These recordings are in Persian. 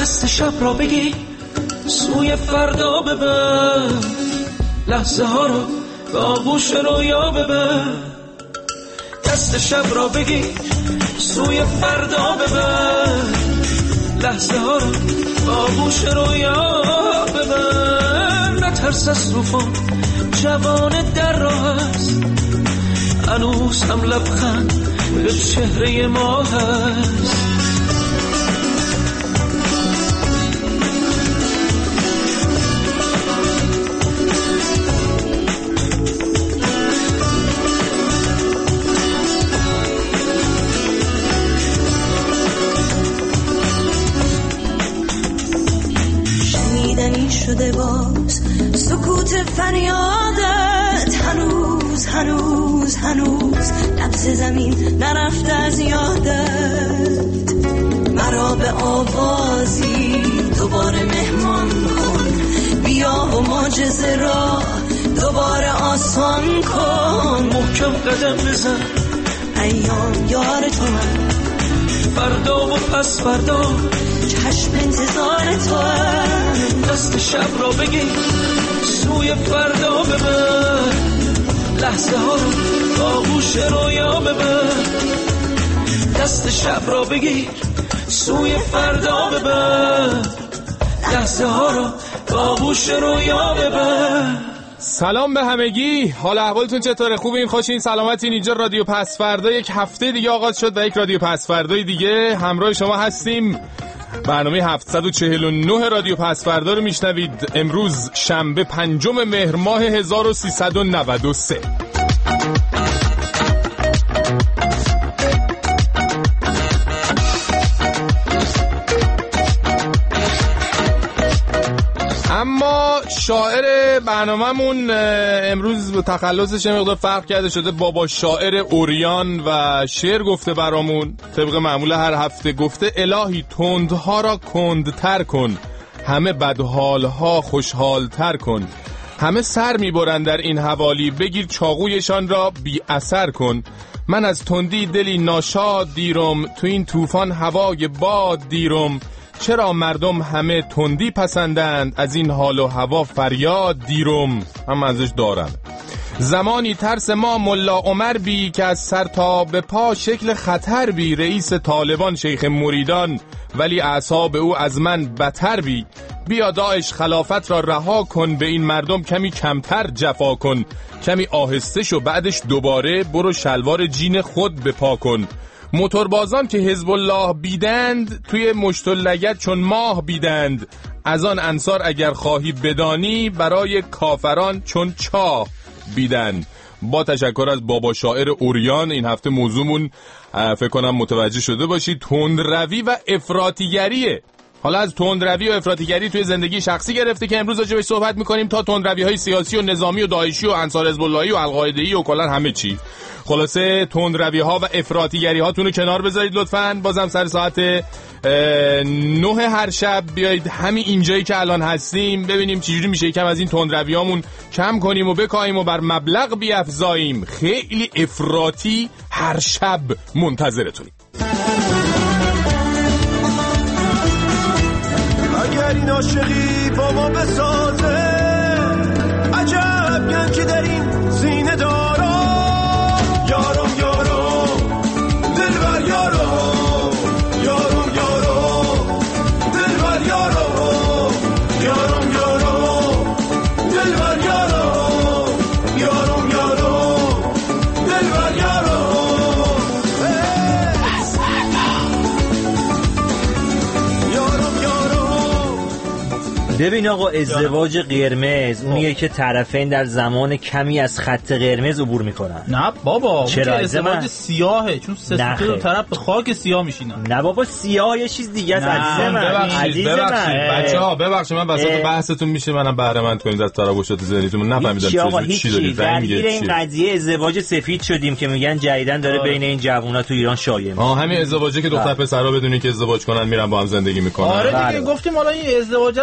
دست شب را بگی سوی فردا ببر، لحظه ها رو به آغوش رویا ببر. دست شب را بگی سوی فردا ببر، لحظه ها رو به آغوش رویا ببر. نترس از طوفان، جوان در راه است، هنوز هم لبخند به چهره ما هست. شنیدنی شده باز سکوت فریادت، هنوز هنوز هنوز لبز زمین نرفته از یادت. مرا به آوازی دوباره مهمان کن، بیا و معجزه را دوباره آسان کن. محکم قدم بزن، ایام یار تو من، فردا و پس فردا چشم انتظار تو هم. دست شب را بگی سوی فردا ببر، لحظه ها رو با آغوش رویا ببر. دست شب را بگیر سوی فردا ببر، لحظه ها رو با آغوش رویا ببر. سلام به همگی، حال احوالتون چطوره؟ خوبین؟ خوشین؟ سلامتین؟ اینجا رادیو پس فردا، یک هفته دیگه آغاز شد و یک رادیو پس فردای دیگه همراه شما هستیم. برنامه 749 رادیو پس فردا رو میشنوید. امروز شنبه 5 مهر ماه 1393. اما شاعر برنامه‌مون امروز تخلصش مقدار فرق کرده شده. بابا شاعر اوریان و شعر گفته برامون. طبق معمول هر هفته گفته الهی تندها را کندتر کن، همه بدحالها خوشحالتر کن. همه سر میبرند در این حوالی، بگیر چاقویشان را بی اثر کن. من از تندی دلی ناشاد دیرم، تو این طوفان هوای باد دیرم. چرا مردم همه تندی پسندند، از این حال و هوا فریاد دیرم. هم ازش دارم. زمانی ترس ما ملا عمر بی، که از سر تا به پا شکل خطر بی. رئیس طالبان شیخ مریدان، ولی اعصاب او از من بتر بی. بیا داعش خلافت را رها کن، به این مردم کمی کمتر جفا کن. کمی آهسته شو بعدش دوباره برو شلوار جین خود بپا کن. موتوربازان که حزب الله بیدند، توی مشت و لگد چون ماه بیدند. از آن انصار اگر خواهی بدانی، برای کافران چون چاه بیدند. با تشکر از بابا شاعر اوریان. این هفته موضوعمون فکر کنم متوجه شده باشید تندروی و افراطیگریه. حالا از تندروی و افراطیگری توی زندگی شخصی گرفته که امروز راجع بهش صحبت می‌کنیم، تا تندروی‌های سیاسی و نظامی و داعشی و انصار حزب اللهی و القاعده‌ای و کلاً همه چی. خلاصه تندروی‌ها و افراطیگری‌هاتون رو کنار بذارید لطفاً. بازم سر ساعت 9 هر شب بیایید همین اینجایی که الان هستیم ببینیم چجوری میشه یکم از این تندروی‌هامون کم کنیم و بکایم و بر مبلغ بیافزاییم. خیلی افراطی هر شب منتظرتونیم. اگر این عاشقی با ما بسازه، عجب گنجی در این سینه دارم. یارم یارم دلبر یارم، یارم یارم دلبر یارم، یارم یارم دلبر یارم، یارم یارم دلبر یارم. ببین آقا، ازدواج قرمز اونیه که طرفین در زمان کمی از خط قرمز عبور میکنن. نه بابا، چرا؟ ازدواج سیاهه، چون سه دو طرف به خاک سیاه میشینن. نه بابا، سیاه یه چیز دیگه است عزیز من. بچه‌ها ببخشید من وسط بحثتون میشه منم بهره مند کنید از تراوشات ذهنیتون. نفهمیدم چی دارید درگیر این قضیه ازدواج سفید شدیم که میگن جدیدن داره بین این جوونا تو ایران شایع میشه. همین ازدواجی که دختر پسرا بدونی که ازدواج کنن میرن با هم زندگی میکنن. آره دیگه گفتیم حالا این ازدواج رو که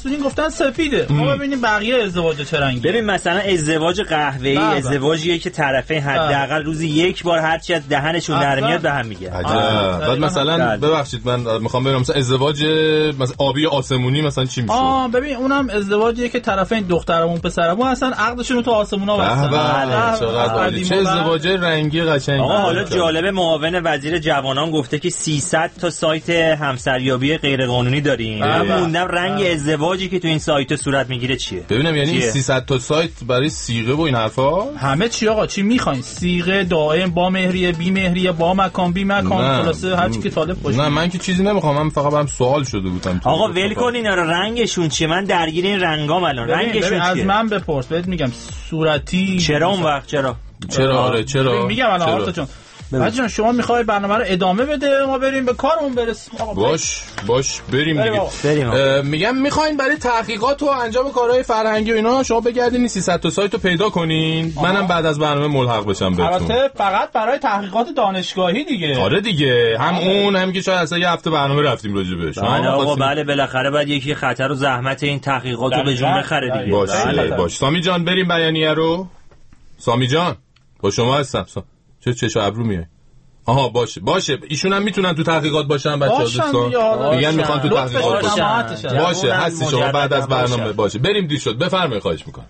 مسئولین گفتن سفیده. ما ببینیم بقیه ازدواج چه رنگی. ببین مثلا ازدواج قهوه‌ای ازدواجیه که طرفین حداقل روزی یک بار هرچی از دهنشون در میاد به هم میگه. بعد مثلا ببخشید من میخوام ببینم مثلا ازدواج مثلا آبی آسمونی مثلا چی میشه؟ ببین اونم ازدواجیه که طرفین دخترمون پسرمون اصلا عقدشون رو تو آسمونا بستن. چه ازدواج رنگی قشنگی. آقا حالا جالب معاون وزیر جوانان گفته که 300 تا سایت همسریابی غیرقانونی داریم. موندم رنگ ازدواجی که تو این سایت صورت میگیره چیه؟ ببینم یعنی 300 تا سایت برای صیغه و این حرفا؟ همه چی آقا، چی میخواین؟ صیغه دائم، با مهریه، بی مهریه، با مکان، بی مکان، خلاصه هر چی که طالب باشه. نه من که چیزی نمیخوام، من فقط برام سوال شده بودم. آقا ول کن اینا رو، رنگشون چیه؟ من درگیر این رنگام الان. رنگشون چیه؟ از من بپرس بهت میگم. صورتی چرا اون وقت چرا میگم الان آرتا جون بچه‌ها شما میخوای برنامه رو ادامه بده ما بریم به کارمون برسیم. باش بریم دیگه. میگم میخواین برای تحقیقات و انجام کارهای فرهنگی و اینا شما بگردین 300 تا سایت رو پیدا کنین. منم بعد از برنامه ملحق بشم بهتون. البته فقط برای تحقیقات دانشگاهی دیگه. آره دیگه، هم اون هم که شاید اصلا یه هفته برنامه رفتیم راجع بهش. آقا بله بالاخره بعد یکی خطر و زحمت این تحقیقات رو به جون بخره دیگه. باش سامی جان بریم بیانیه رو. سامی جان با شما هستم. چه چشم ابرو میای؟ آها باشه ایشون هم میتونن تو تحقیقات باشن بچه‌ها دوستان. میگن میخوان تو تحقیقات باشن. باشه هستی شما بعد از برنامه باشه. بریم دیر شد. بفرمایید خواهش میکنم.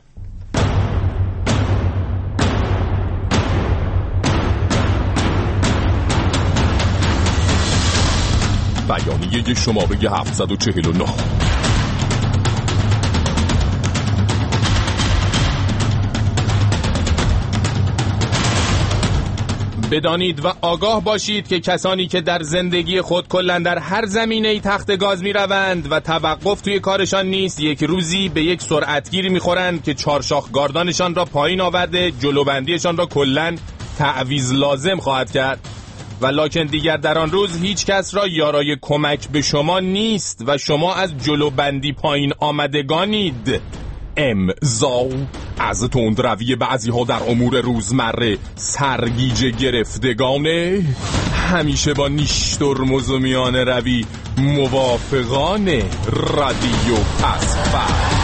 بیانیه شماره 749. بدانید و آگاه باشید که کسانی که در زندگی خود کلاً در هر زمینه‌ای تخت گاز می‌روند و توقف توی کارشان نیست، یک روزی به یک سرعتگیری می‌خورند که چارشاخ گاردانشان را پایین آورده، جلوبندیشان را کلاً تعویض لازم خواهد کرد. ولکن دیگر در آن روز هیچ کس را یارای کمک به شما نیست و شما از جلوبندی پایین آمدگانید. امضا از تندروی بعضی ها در امور روزمره سرگیجه گرفتگانه، همیشه با نیش ترمز و میانه روی موافقان رادیو پسفر.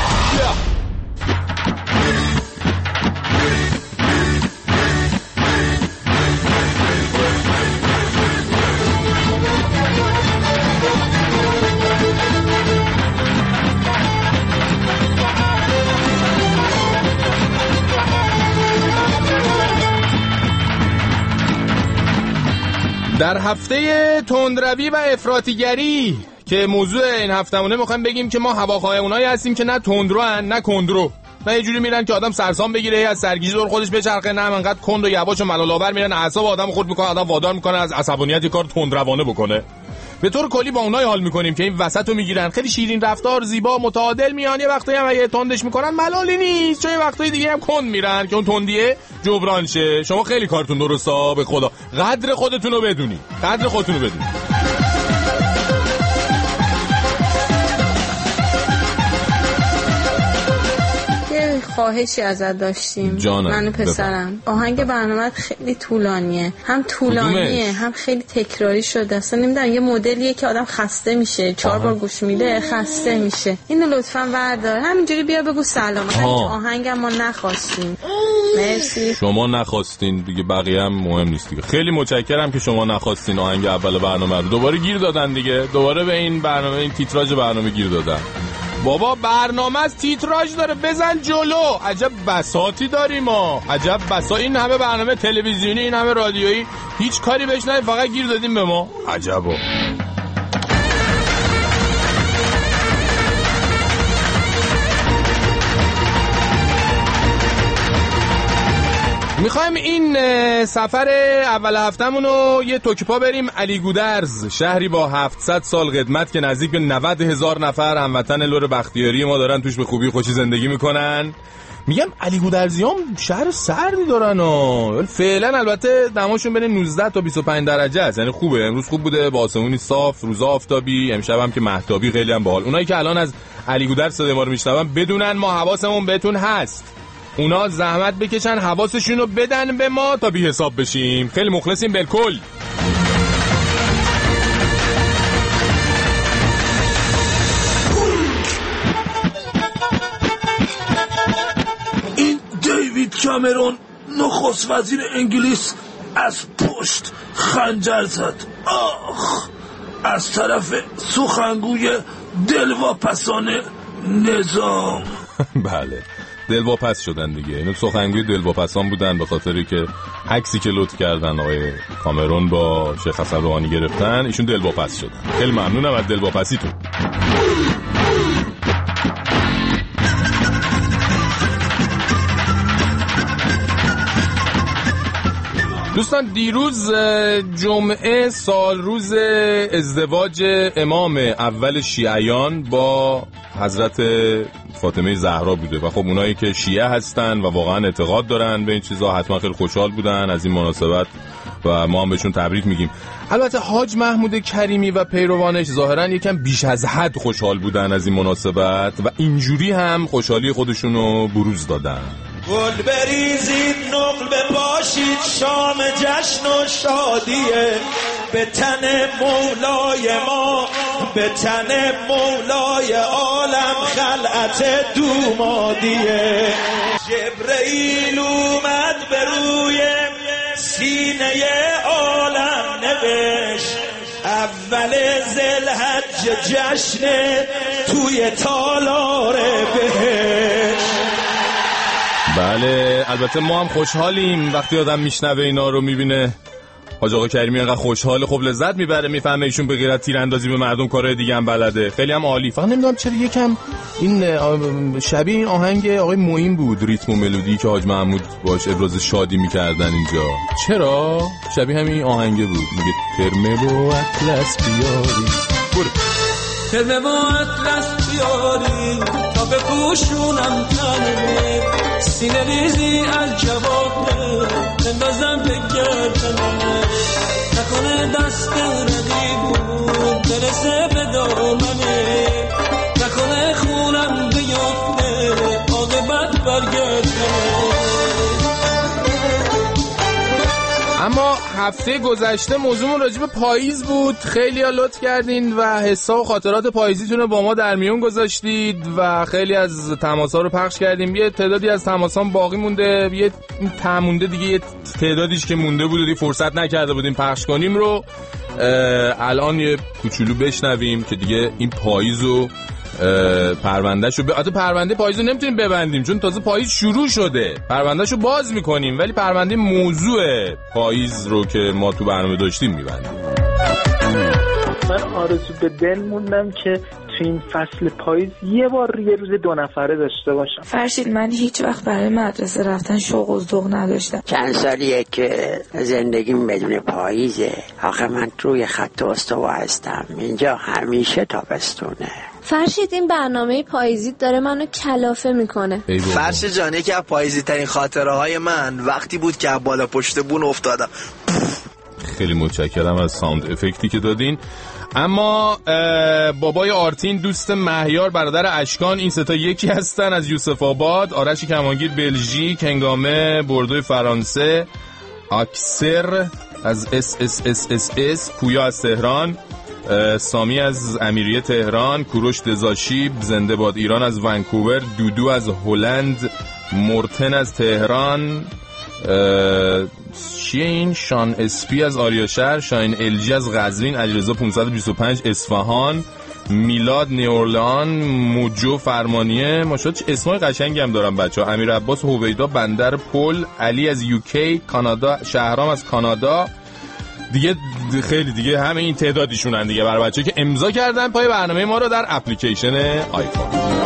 در هفته تندروی و افراطیگری که موضوع این هفتمونه میخوایم بگیم که ما هواخواه اونایی هستیم که نه تندرو نه کندرو، نه یه جوری میرن که آدم سرسام بگیره از سرگیجه دور خودش بچرخه، نه انقدر کند و یواش و ملال‌آور میرن اعصاب آدم خورد میکنه، آدم وادار میکنه از عصبانیت کار تندروانه بکنه. به طور کلی با اونای حال میکنیم که این وسطو میگیرن، خیلی شیرین رفتار، زیبا، متعادل میان، یه وقتایی هم اگه تندش میکنن ملالی نیست، چون یه وقتایی دیگه هم کند میرن که اون تندیه جبران شه. شما خیلی کارتون درسته، به خدا قدر خودتونو بدونی، قدر خودتونو بدونی. خواهشی ازت داشتیم من و پسرم. آهنگ برنامه خیلی طولانیه، هم طولانیه هم خیلی تکراری شده، اصلا نمیدونم یه مدلیه که آدم خسته میشه 4 بار گوش میده خسته میشه. اینو لطفاً بردار، همینجوری بیا بگو سلام. آهنگم ما نخواستیم. مرسی. شما نخواستین دیگه، بقیه هم مهم نیست دیگه. خیلی متشکرم که شما نخواستین آهنگ اول برنامه رو. دوباره گیر دادن دیگه، دوباره به این برنامه، این تیتراژ برنامه گیر دادن. بابا برنامه از تیتراژ داره، بزن جلو. عجب بساطی داریم ما، عجب بسا. این همه برنامه تلویزیونی، این همه رادیویی، هیچ کاری بهش نداریم، فقط گیر دادیم به ما. عجبا. میخوایم این سفر اول هفتمون رو یه توکیپا بریم علی گودرز، شهری با 700 سال قدمت که نزدیک به 90,000 نفر هموطن لور بختیاری ما دارن توش به خوبی خوشی زندگی میکنن. میگم علی گودرزیام شهر سردی دارن و فعلا البته دماشون بین 19 تا 25 درجه است، یعنی خوبه. امروز خوب بوده با آسمونی صاف، روزا آفتابی، امشب هم که مهتابی، خیلی هم باحال. اونایی که الان از علی گودرز صدای ما رو میشنون بدونن ما حواسمون بهتون هست، اونا زحمت بکشن حواسشونو بدن به ما تا بی حساب بشیم. خیلی مخلصیم بالکل. کامرون نخست وزیر انگلیس از پشت خنجر زد. آخ، از طرف سخنگوی دلواپسان نظام. بله، دلواپس شدن دیگه. اینو سخنگوی دلواپسان بودن به خاطری که عکسی که لطف کردن آقای کامرون با شیخ حسن روحانی گرفتن، ایشون دلواپس شدن. خیلی ممنونم از دلواپسیتون. دوستان، دیروز جمعه سال روز ازدواج امام اول شیعیان با حضرت فاطمه زهرا بوده و خب اونایی که شیعه هستن و واقعا اعتقاد دارن به این چیزا حتما خیلی خوشحال بودن از این مناسبت و ما هم بهشون تبریک میگیم. البته حاج محمود کریمی و پیروانش ظاهرا یکم بیش از حد خوشحال بودن از این مناسبت و اینجوری هم خوشحالی خودشونو بروز دادن. گل بریزید، نقل بپاشید، شام جشن و شادیه، به تن مولای ما، به تن مولای عالم خلعت دومادیه. جبرئیل اومد به روی سینه عالم نوشت، اول ذوالحجه جشن توی تالار بهشت. بله، البته ما هم خوشحالیم وقتی آدم میشنوه اینا رو، میبینه حاج آقا کریمی انقدر خوشحاله، خب لذت میبره، میفهمه ایشون به غیر از تیراندازی به مردم کارهای دیگه هم بلده. خیلی هم عالی. فقط نمیدونم چرا یکم این شبیه این آهنگ آقای معین بود، ریتم و ملودی که حاج محمود باش ابراز شادی میکردن اینجا. چرا شبیه همین آهنگه بود؟ میگه ترمه و اطلس بیاری، برو ترمه و اطلس بیاری تا بپوشونم تنه، سینه ریزی از جوابه بندازم به گردنه، نکنه دست رقیبون برسه به دامنه، نکنه خونم بیفته عاقبت برگردنه. اما هفته گذشته موضوعمون راجع به پاییز بود. خیلی ها لطف کردین و حسا و خاطرات پاییزیتون رو با ما در میون گذاشتید و خیلی از تماس‌ها رو پخش کردیم. یه تعدادی از تماس‌ها باقی مونده، یه مونده دیگه، یه تعدادیش که مونده بود و فرصت نکرده بودیم پخش کنیم رو الان یه کوچولو بشنویم که دیگه این پاییزو پروندهشو پرونده پاییزو نمیتونیم ببندیم چون تازه پاییز شروع شده. پروندهشو باز میکنیم ولی پرونده موضوع پاییز رو که ما تو برنامه داشتیم میبندیم. من آرزو به دل موندم که تو این فصل پاییز یه بار یه روز 2 نفره داشته باشم. فرشید، من هیچ وقت برای مدرسه رفتن شوق و ذوق نداشتم. چند سالیه که زندگیم بدون پاییزه. آخه من روی خط استوا هستم، اینجا همیشه تابستونه. فرشید، این برنامه پاییزی داره منو کلافه میکنه. فرشید جان، یکی از پاییزی ترین خاطره های من وقتی بود که بالا پشت بون افتادم. خیلی متشکرم از ساوند افکتی که دادین. اما بابای آرتین، دوست مهیار، برادر اشکان، این ستا یکی هستن از یوسف آباد، آرش کمانگیر بلژیک، هنگامه بردوی فرانسه، اکسر از SSSSS، پویا از تهران، سامی از امیریه تهران، کوروش دزاشیب، زنده باد ایران از ونکوور، دودو از هلند، مرتن از تهران، چین، شان اسپی از آریاشهر، شاین الجی از قزوین، علیرضا 525 اصفهان، میلاد نیورلان، موجو فرمانیه. ماشاءالله چه اسمای قشنگی هم دارن بچه‌ها. امیر عباس هویدا بندر پل، علی از یوکی، کانادا، شهرام از کانادا. دیگه خیلی دیگه همه این تعدادیشونن دیگه برای بچه‌ها که امضا کردن پای برنامه ما رو در اپلیکیشن آیفون.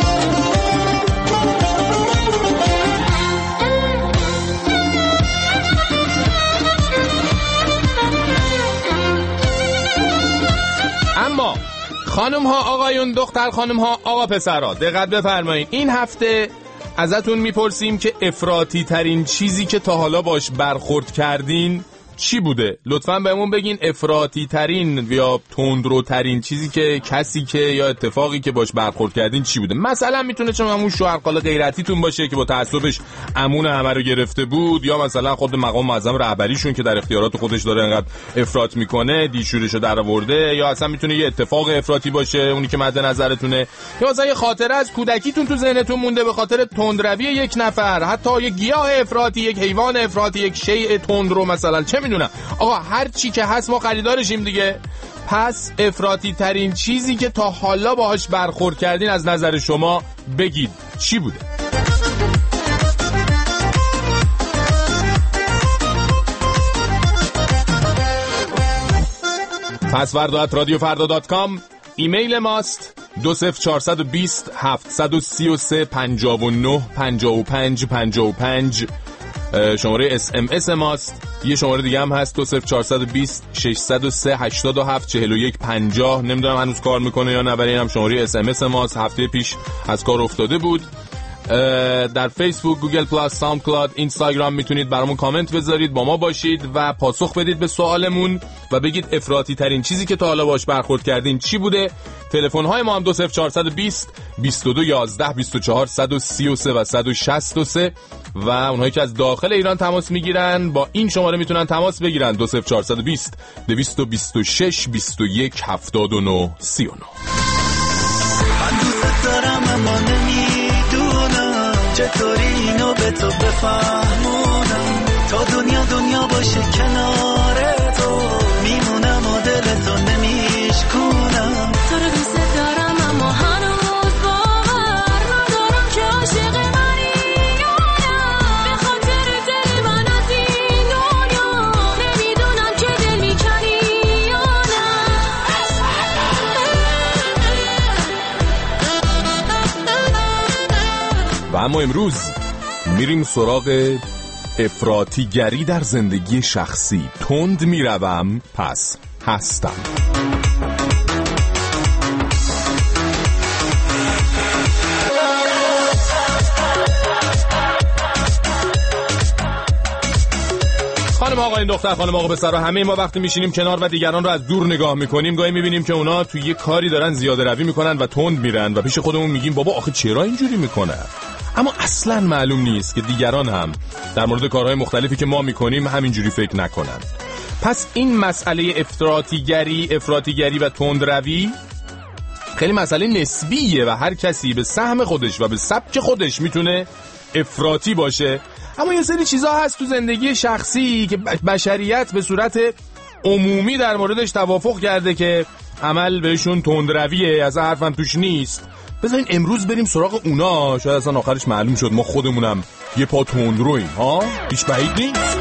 اما خانم ها، آقایون، دختر خانم ها، آقا پسرها، دقت بفرمایید. این هفته ازتون میپرسیم که افراطی ترین چیزی که تا حالا باش برخورد کردین چی بوده؟ لطفاً بهمون بگین افراطی ترین یا تندروترین چیزی که کسی که یا اتفاقی که باش برخورد کردین چی بوده. مثلا میتونه چون همون شوهرخاله غیرتیتون باشه که با تعصبش امون همه رو گرفته بود، یا مثلا خود مقام معظم رهبریشون که در اختیارات خودش داره انقدر افراط میکنه دیشورشو در آورده، یا اصلا میتونه یه اتفاق افراطی باشه اونی که مد نظرتونه، یا مثلا یه خاطره از کودکیتون تو ذهنتون مونده به خاطر تندروی یک نفر، حتی یک گیاه افراطی، یک حیوان افراطی، یک شیء تندرو مثلا، چه میدونم. آقا هر چی که هست ما خریدارشیم دیگه. پس افراطی ترین چیزی که تا حالا باهاش برخورد کردین از نظر شما بگید چی بوده؟ password@radiofarda.com ایمیل ماست 20420 733 59 55 55. شماره SMS ماست. یه شماره دیگه هم هست 20420 603 87 41 50. نمیدونم هنوز کار میکنه یا نه، ولی اینم شماره SMS ماست. هفته پیش از کار افتاده بود. در فیسبوک، گوگل پلاس، ساوند کلاود، اینستاگرام میتونید برامون کامنت بذارید، با ما باشید و پاسخ بدید به سوالمون و بگید افراطی ترین چیزی که تا حالا باش برخورد کردین چی بوده. تلفن های ما هم 20420 22 11 24 133 و 163 و اونهایی که از داخل ایران تماس میگیرن با این شماره میتونن تماس بگیرن 20420 226 21 79 39. من دوست دارم اما نمیدونم چطوری اینو به تو بفهمونم، تا دنیا باشه کنار تو میمونم و دلتو نمیشکنم. تو رو دوست دارم اما هنوز باور ندارم که عاشق منی یا نه، به خاطر دل من از این دنیا نمیدونم که دل میکنی یا نه. و اما امروز میریم سراغ افراطیگری در زندگی شخصی. تند میروم پس هستم. خانم آقا این دختر خانم آقا پسر همه ما وقتی میشینیم کنار و دیگران رو از دور نگاه میکنیم گاهی میبینیم که اونا توی یه کاری دارن زیاده روی میکنن و تند میرن و پیش خودمون میگیم بابا آخه چرا اینجوری میکنن، اما اصلا معلوم نیست که دیگران هم در مورد کارهای مختلفی که ما میکنیم همینجوری فکر نکنن. پس این مسئله افراطیگری و تندروی خیلی مسئله نسبیه و هر کسی به سهم خودش و به سبک خودش میتونه افراطی باشه. اما یه سری چیزا هست تو زندگی شخصی که بشریت به صورت عمومی در موردش توافق کرده که عمل بهشون تندرویه، از حرفم توش نیست. بذارین امروز بریم سراغ اونا، شاید اصلا آخرش معلوم شد ما خودمونم یه پا تندرویم. ها هیچ بعید نیست.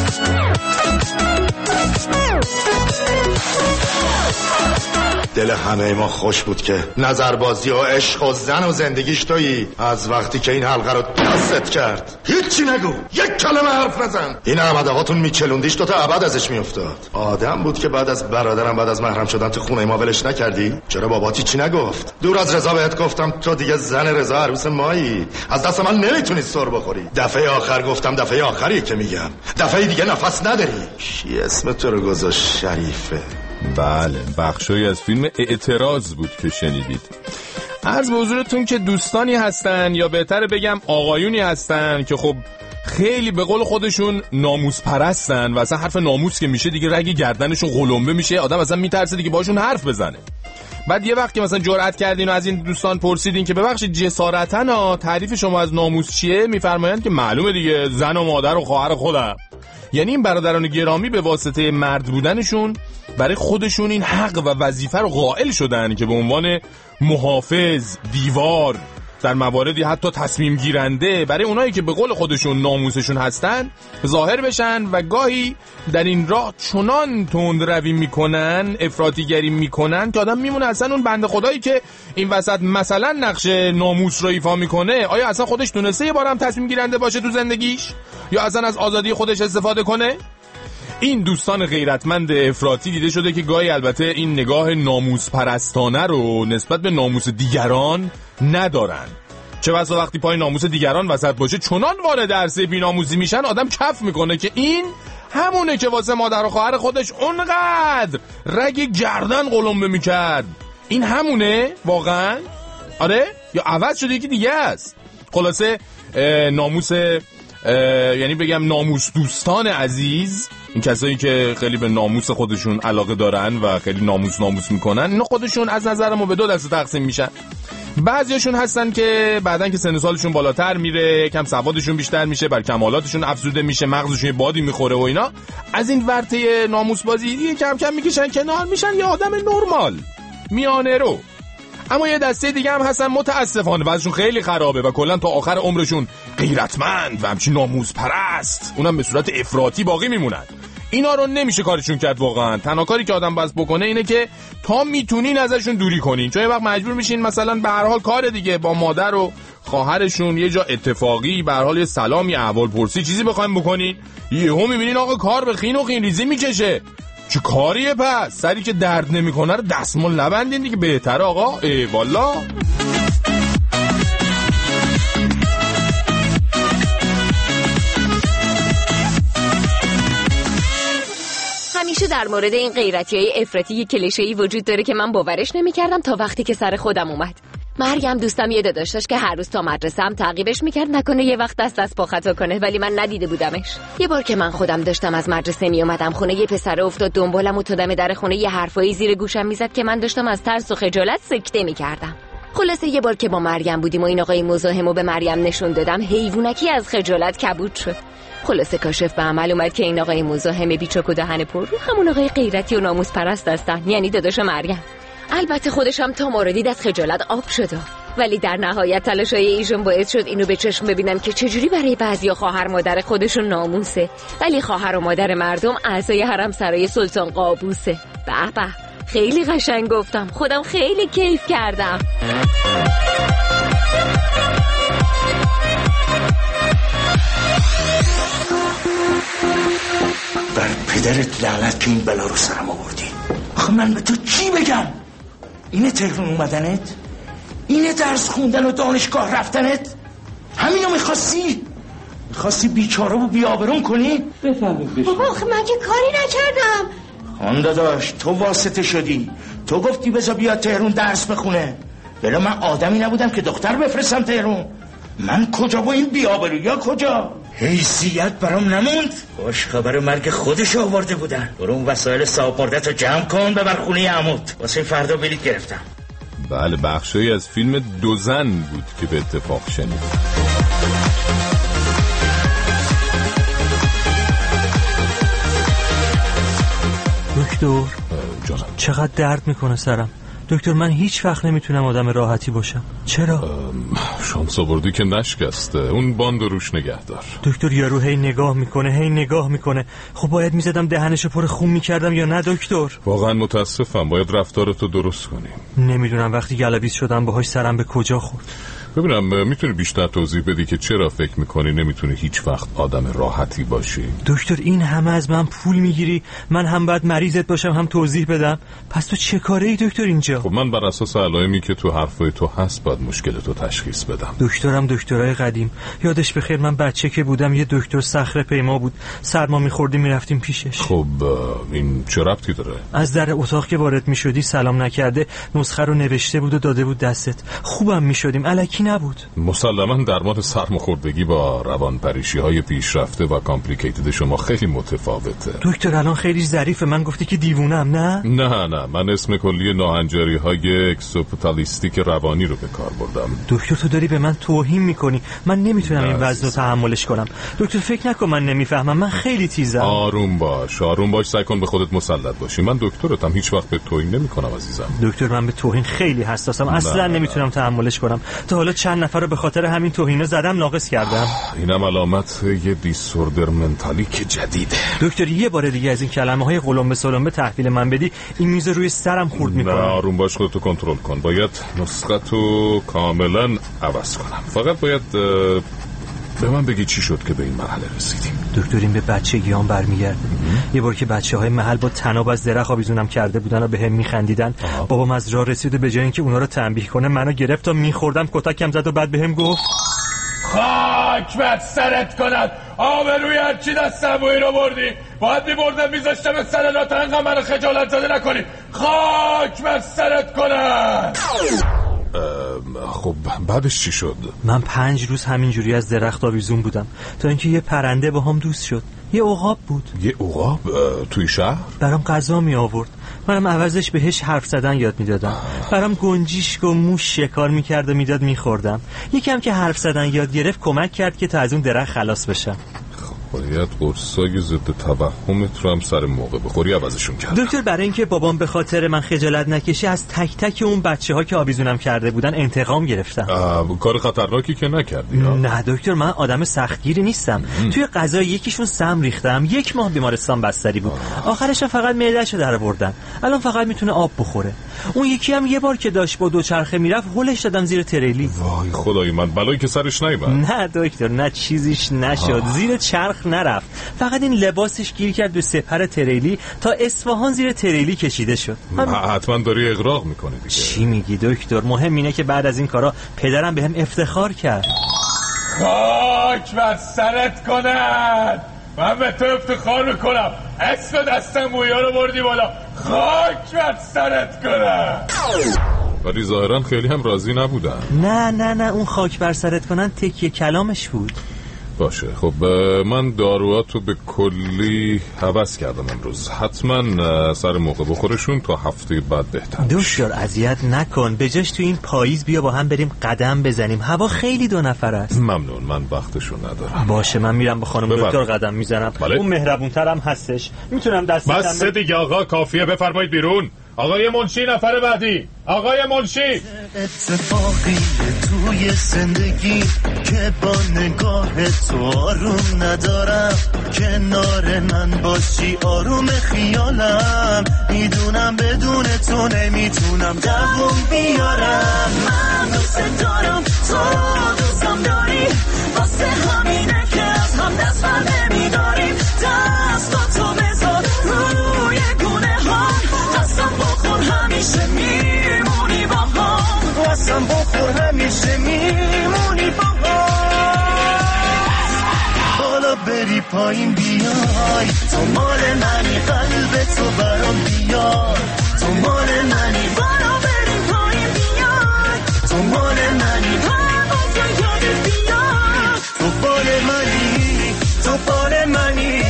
دل همه ما خوش بود که نظربازی و عشق و زن و زندگیش تویی. از وقتی که این حلقه رو دستت کرد هیچی نگو، یک کلمه حرف نزن. این احمد آقاتون میچلوندیش تو تا ابد ازش میافتاد. آدم بود که بعد از برادرم بعد از محرم شدن تو خونه ما ولش نکردی؟ چرا باباتی چی نگفت؟ دور از رضا بهت گفتم تو دیگه زن رضا عروس مایی، از دست من نمیتونی سر بخوری. دفعه آخر گفتم دفعه آخری که میگم، دفعه دیگه نفس نداری. کی اسم تو رو گذاشت؟ شریفه. بله، بخشی از فیلم اعتراض بود که شنیدید. عرض به حضورتون که دوستانی هستن یا بهتره بگم آقایونی هستن که خب خیلی به قول خودشون ناموس پرستن و اصلا حرف ناموس که میشه دیگه رگ گردنشون قلمبه میشه، آدم اصلا میترسه دیگه باشون حرف بزنه. بعد یه وقت که مثلا جرأت کردین و از این دوستان پرسیدین که ببخشید جسارتاً تعریف شما از ناموس چیه، میفرمایند که معلومه دیگه زن و مادر و خواهر خودم. یعنی این برادران گرامی به واسطه مرد بودنشون برای خودشون این حق و وظیفه رو قائل شدن که به عنوان محافظ، دیوار، در مواردی حتی تصمیم گیرنده برای اونایی که به قول خودشون ناموسشون هستن ظاهر بشن و گاهی در این راه چنان تندروی میکنن، افراطیگری میکنن که آدم میمونه اصلا اون بنده خدایی که این وسط مثلا نقش ناموس رو ایفا میکنه آیا اصلا خودش تونسته یه بارم تصمیم گیرنده باشه تو زندگیش یا اصلا از آزادی خودش استفاده کنه؟ این دوستان غیرتمند افراطی دیده شده که گاهی البته این نگاه ناموس پرستانه رو نسبت به ناموس دیگران ندارن. چه بسا وقتی پای ناموس دیگران وسط باشه چنان وارد عرصه بی‌ناموسی میشن آدم کف میکنه که این همونه که واسه مادر و خواهر خودش اونقدر رگ گردن قلمبه میکرد. این همونه واقعا؟ آره؟ یا عوض شده یکی دیگه است؟ خلاصه ناموس، یعنی بگم ناموس دوستان عزیز، این کسایی که خیلی به ناموس خودشون علاقه دارن و خیلی ناموس میکنن، اینا خودشون از نظر ما به دو دسته تقسیم میشن. بعضیاشون هستن که بعدن که سن سالشون بالاتر میره، کم سوادشون بیشتر میشه، بر کمالاتشون افزوده میشه، مغزشون یه بادی میخوره و اینا، از این ورطه ناموس بازی دیگه کم کم میکشن کنار، میشن یه آدم نرمال میانه رو. اما یه دسته دیگه هم هستن متاسفانه بعضیشون خیلی خرابه و کلا تا آخر عمرشون غیرتمند و همچین ناموس پرست، اونم به صورت افراطی باقی میمونن. اینا رو نمیشه کارشون کرد واقعا. تنها کاری که آدم باید بکنه اینه که تا میتونین ازشون دوری کنین، چون یه وقت مجبور میشین مثلا به هر حال کار دیگه با مادر و خواهرشون یه جا اتفاقی به هر حال یه سلامی احوال پرسی چیزی بخوایم بکنین، یهو میبینین آقا کار به خین و خین ریزی میکشه. چه کاریه پس؟ سری که درد نمیکنه رو دستمال نبندین دیگه، بهتره آقا. ای والا. همیشه در مورد این غیرتیای افراطی یه کلیشه‌ای وجود داره که من باورش نمی‌کردم تا وقتی که سر خودم اومد. مریم دوستم یه داداش داشت که هر روز تا مدرسه هم تعقیبش میکرد نکنه یه وقت دست از پا خطا کنه، ولی من ندیده بودمش. یه بار که من خودم داشتم از مدرسه میومدم خونه، یه پسر افتاد دنبالم و تا دم در خونه یه حرفایی زیر گوشم میزد که من داشتم از ترس و خجالت سکته میکردم. خلاصه یه بار که با مریم بودیم و این آقای مزاحمو به مریم نشون دادم، حیوانکی از خجالت کبود شد. خلاصه کاشف به عمل اومد که این آقای مزاحم بیچاک و دهن پر رو همون آقای غیرتی و ناموس پرست هستن، یعنی داداش مریم. البته خودشم تا موردی از خجالت آب شده، ولی در نهایت تلاشای ایشون باعث شد اینو به چشم ببینم که چجوری برای بعضیا خواهر مادر خودشون ناموسه، ولی خواهر و مادر مردم اعضای حرم سرای سلطان قابوسه. به به، خیلی قشنگ گفتم، خودم خیلی کیف کردم. بر پدرت لعنت که این بلا رو سرم آوردی. آخه من به تو چی بگم؟ اینه تهران اومدنت؟ اینه درس خوندن و دانشگاه رفتنت؟ همینو میخواستی بیچاره و بیابرون کنی؟ بفهمید بشم. بابا آخه من که کاری نکردم. خان داداش تو واسطه شدی، تو گفتی بذار بیا تهران درس بخونه، بلا من آدمی نبودم که دختر بفرستم تهران. من کجا با این بیابرویا کجا؟ حیثیت برام نموند. باش خبر مرگ خودش آورده بودن. برو اون وسایل صاحب بردت رو جمع کن ببر خونه عموت، واسه فردا بلیط گرفتم. بله، بخشی از فیلم دو زن بود که به اتفاق شنید. دکتر جانم، چقدر درد میکنه سرم. دکتر من هیچ وقت نمیتونم آدم راحتی باشم. چرا؟ شانس آوردی که نشکسته. اون باند روش نگه دار. دکتر یارو هی نگاه میکنه. خب باید میزدم دهنشو پر خون میکردم یا نه دکتر؟ واقعا متاسفم، باید رفتارتو درست کنیم. نمیدونم وقتی گلابیز شدم باهاش سرم به کجا خورد. ببینم میتونی بیشتر توضیح بدی که چرا فکر میکنی نمیتونی هیچ وقت آدم راحتی باشی؟ دکتر این همه از من پول میگیری، من هم باید مریضت باشم هم توضیح بدم، پس تو چه کاره ای دکتر اینجا؟ خب من بر اساس علائمی که تو حرفای تو هست باید مشکلتو تشخیص بدم. دکترم دکترای قدیم، یادش بخیر من بچه که بودم یه دکتر صخره پیما بود، سرما میخوردیم میرفتیم پیشش. خب این چه ربطی داره؟ از در اتاق که وارد میشدی سلام نکرده نسخه رو نوشته بود و داده بود دستت، خوبم میشدیم، الکی نبود. مسلماً درمان سرماخوردگی با روانپریشی‌های پیشرفته و کامپلیکیتد شما خیلی متفاوته. دکتر الان خیلی ظریفه، من گفتی که دیوونم نه؟ نه من اسم کلی ناهنجاری‌های اکسوپتالیستیک روانی رو به کار بردم. دکتر تو داری به من توهین میکنی، من نمیتونم این وزن رو تحملش کنم. دکتر فکر نکن من نمیفهمم، من خیلی تیزم. آروم باش، سعی کن به خودت مسلط باشی. من دکترتم، هیچ وقت به توهین نمیکنم عزیزم. دکتر من به توهین خیلی حساسم، اصلا نمیتونم تحملش کنم. تا حالا چند نفر رو به خاطر همین توهینا زدم، ناقص کردم. اینم علامت یه دیسوردر منتالی که جدیده. دکتر یه بار دیگه از این کلمه‌های قلمبه سلمبه تحویل من بدی، این میز روی سرم خورد میکنه. آروم باش، خودتو کنترل کن. باید نسختو کاملا عوض کنم. فقط باید به من بگی چی شد که به این مرحله رسیدیم. دکتر این به بچگیام برمیگرده. یه بار که بچه‌های محل با طناب از درخت آویزونم کرده بودن و بهم میخندیدن، بابام از راه رسید و به جای اینکه اونا رو تنبیه کنه منو گرفت تا میخوردم کتکم زد و بعد بهم گفت خاک بر سرت کند. آبروی هرچی دستم بوی رو بردی، باید میبردم میذاشتم از سر را تا انقدر من خجالت زده نکنی. خاک بر سرت کند. خب بعدش چی شد؟ من 5 روز همینجوری از درخت آویزون بودم تا اینکه یه پرنده با هم دوست شد. یه عقاب بود. یه عقاب؟ توی شهر؟ برام غذا می آورد، منم عوضش بهش حرف زدن یاد میدادم. برام گنجیشک و موش شکار میکرد و میداد میخوردم. یکم که حرف زدن یاد گرفت کمک کرد که تا از اون درخت خلاص بشم. باید قرصای ضد توهمت رو هم سر موقع بخوری عوضشون کرد. دکتر برای اینکه بابام به خاطر من خجالت نکشه از تک تک اون بچه‌ها که آویزونم کرده بودن انتقام گرفتم. کار خطرناکی که نکردی؟ نه دکتر، من آدم سختگیری نیستم. توی غذای یکیشون سم ریختم، 1 ماه بیمارستان بستری بود. آخرش فقط معده‌شو درآوردن. الان فقط میتونه آب بخوره. اون یکی هم یه بار که داشت با دوچرخه میرفت هولش دادم زیر تریلی. وای خدای من، بلایی که سرش نیامد. نه دکتر، نه چیزیش نشد. زیر چرخ نرفت، فقط این لباسش گیر کرد به سپر تریلی تا اصفهان زیر تریلی کشیده شد. حتما داری اغراق میکنی دیگه. چی میگی دکتر؟ مهم اینه که بعد از این کارا پدرم بهم افتخار کرد. خاک بر سرت کند. من به تو افتخار میکنم، اسم دستم بویا رو بردی بالا. خاک بر سرت کند. ولی ظاهرا خیلی هم راضی نبودن. نه اون خاک بر سرت کنن تکیه کلامش بود. باشه خب من داروهاتو به کلی حوض کردم امروز. حتما سر موقع بخورشون تا هفته بعد بهتر. دکتر اذیت نکن، به جاش تو این پاییز بیا با هم بریم قدم بزنیم. هوا خیلی 2 نفر است. ممنون، من وقتشو ندارم. باشه من میرم با خانم دکتر قدم میزنم. بله؟ اون مهربونترم هستش، میتونم دستم. بس دیگه آقا، کافیه، بفرمایید بیرون. آقای منشی نفر بعدی. آقای منشی. اتفاقی توی زندگی که با نگاه تو آروم ندارم، کنار من باشی آروم خیالم، میدونم بدون تو نمیتونم دووم بیارم. من دوست دارم، تو دوستم داری، واسه همینه که از هم دست بر نمیداریم. دست تو بذار روی گونه ها، دستم بخور همیشه میمونی با هم، دستم بخور همیشه میمونی با هم. بالا بری پایین بیای، تو مال منی، قلب تو برام بیار. تو مال منی، بالا بری پایین بیای، تو مال منی، پرواز یادت بیار. تو بال منی، تو بال منی.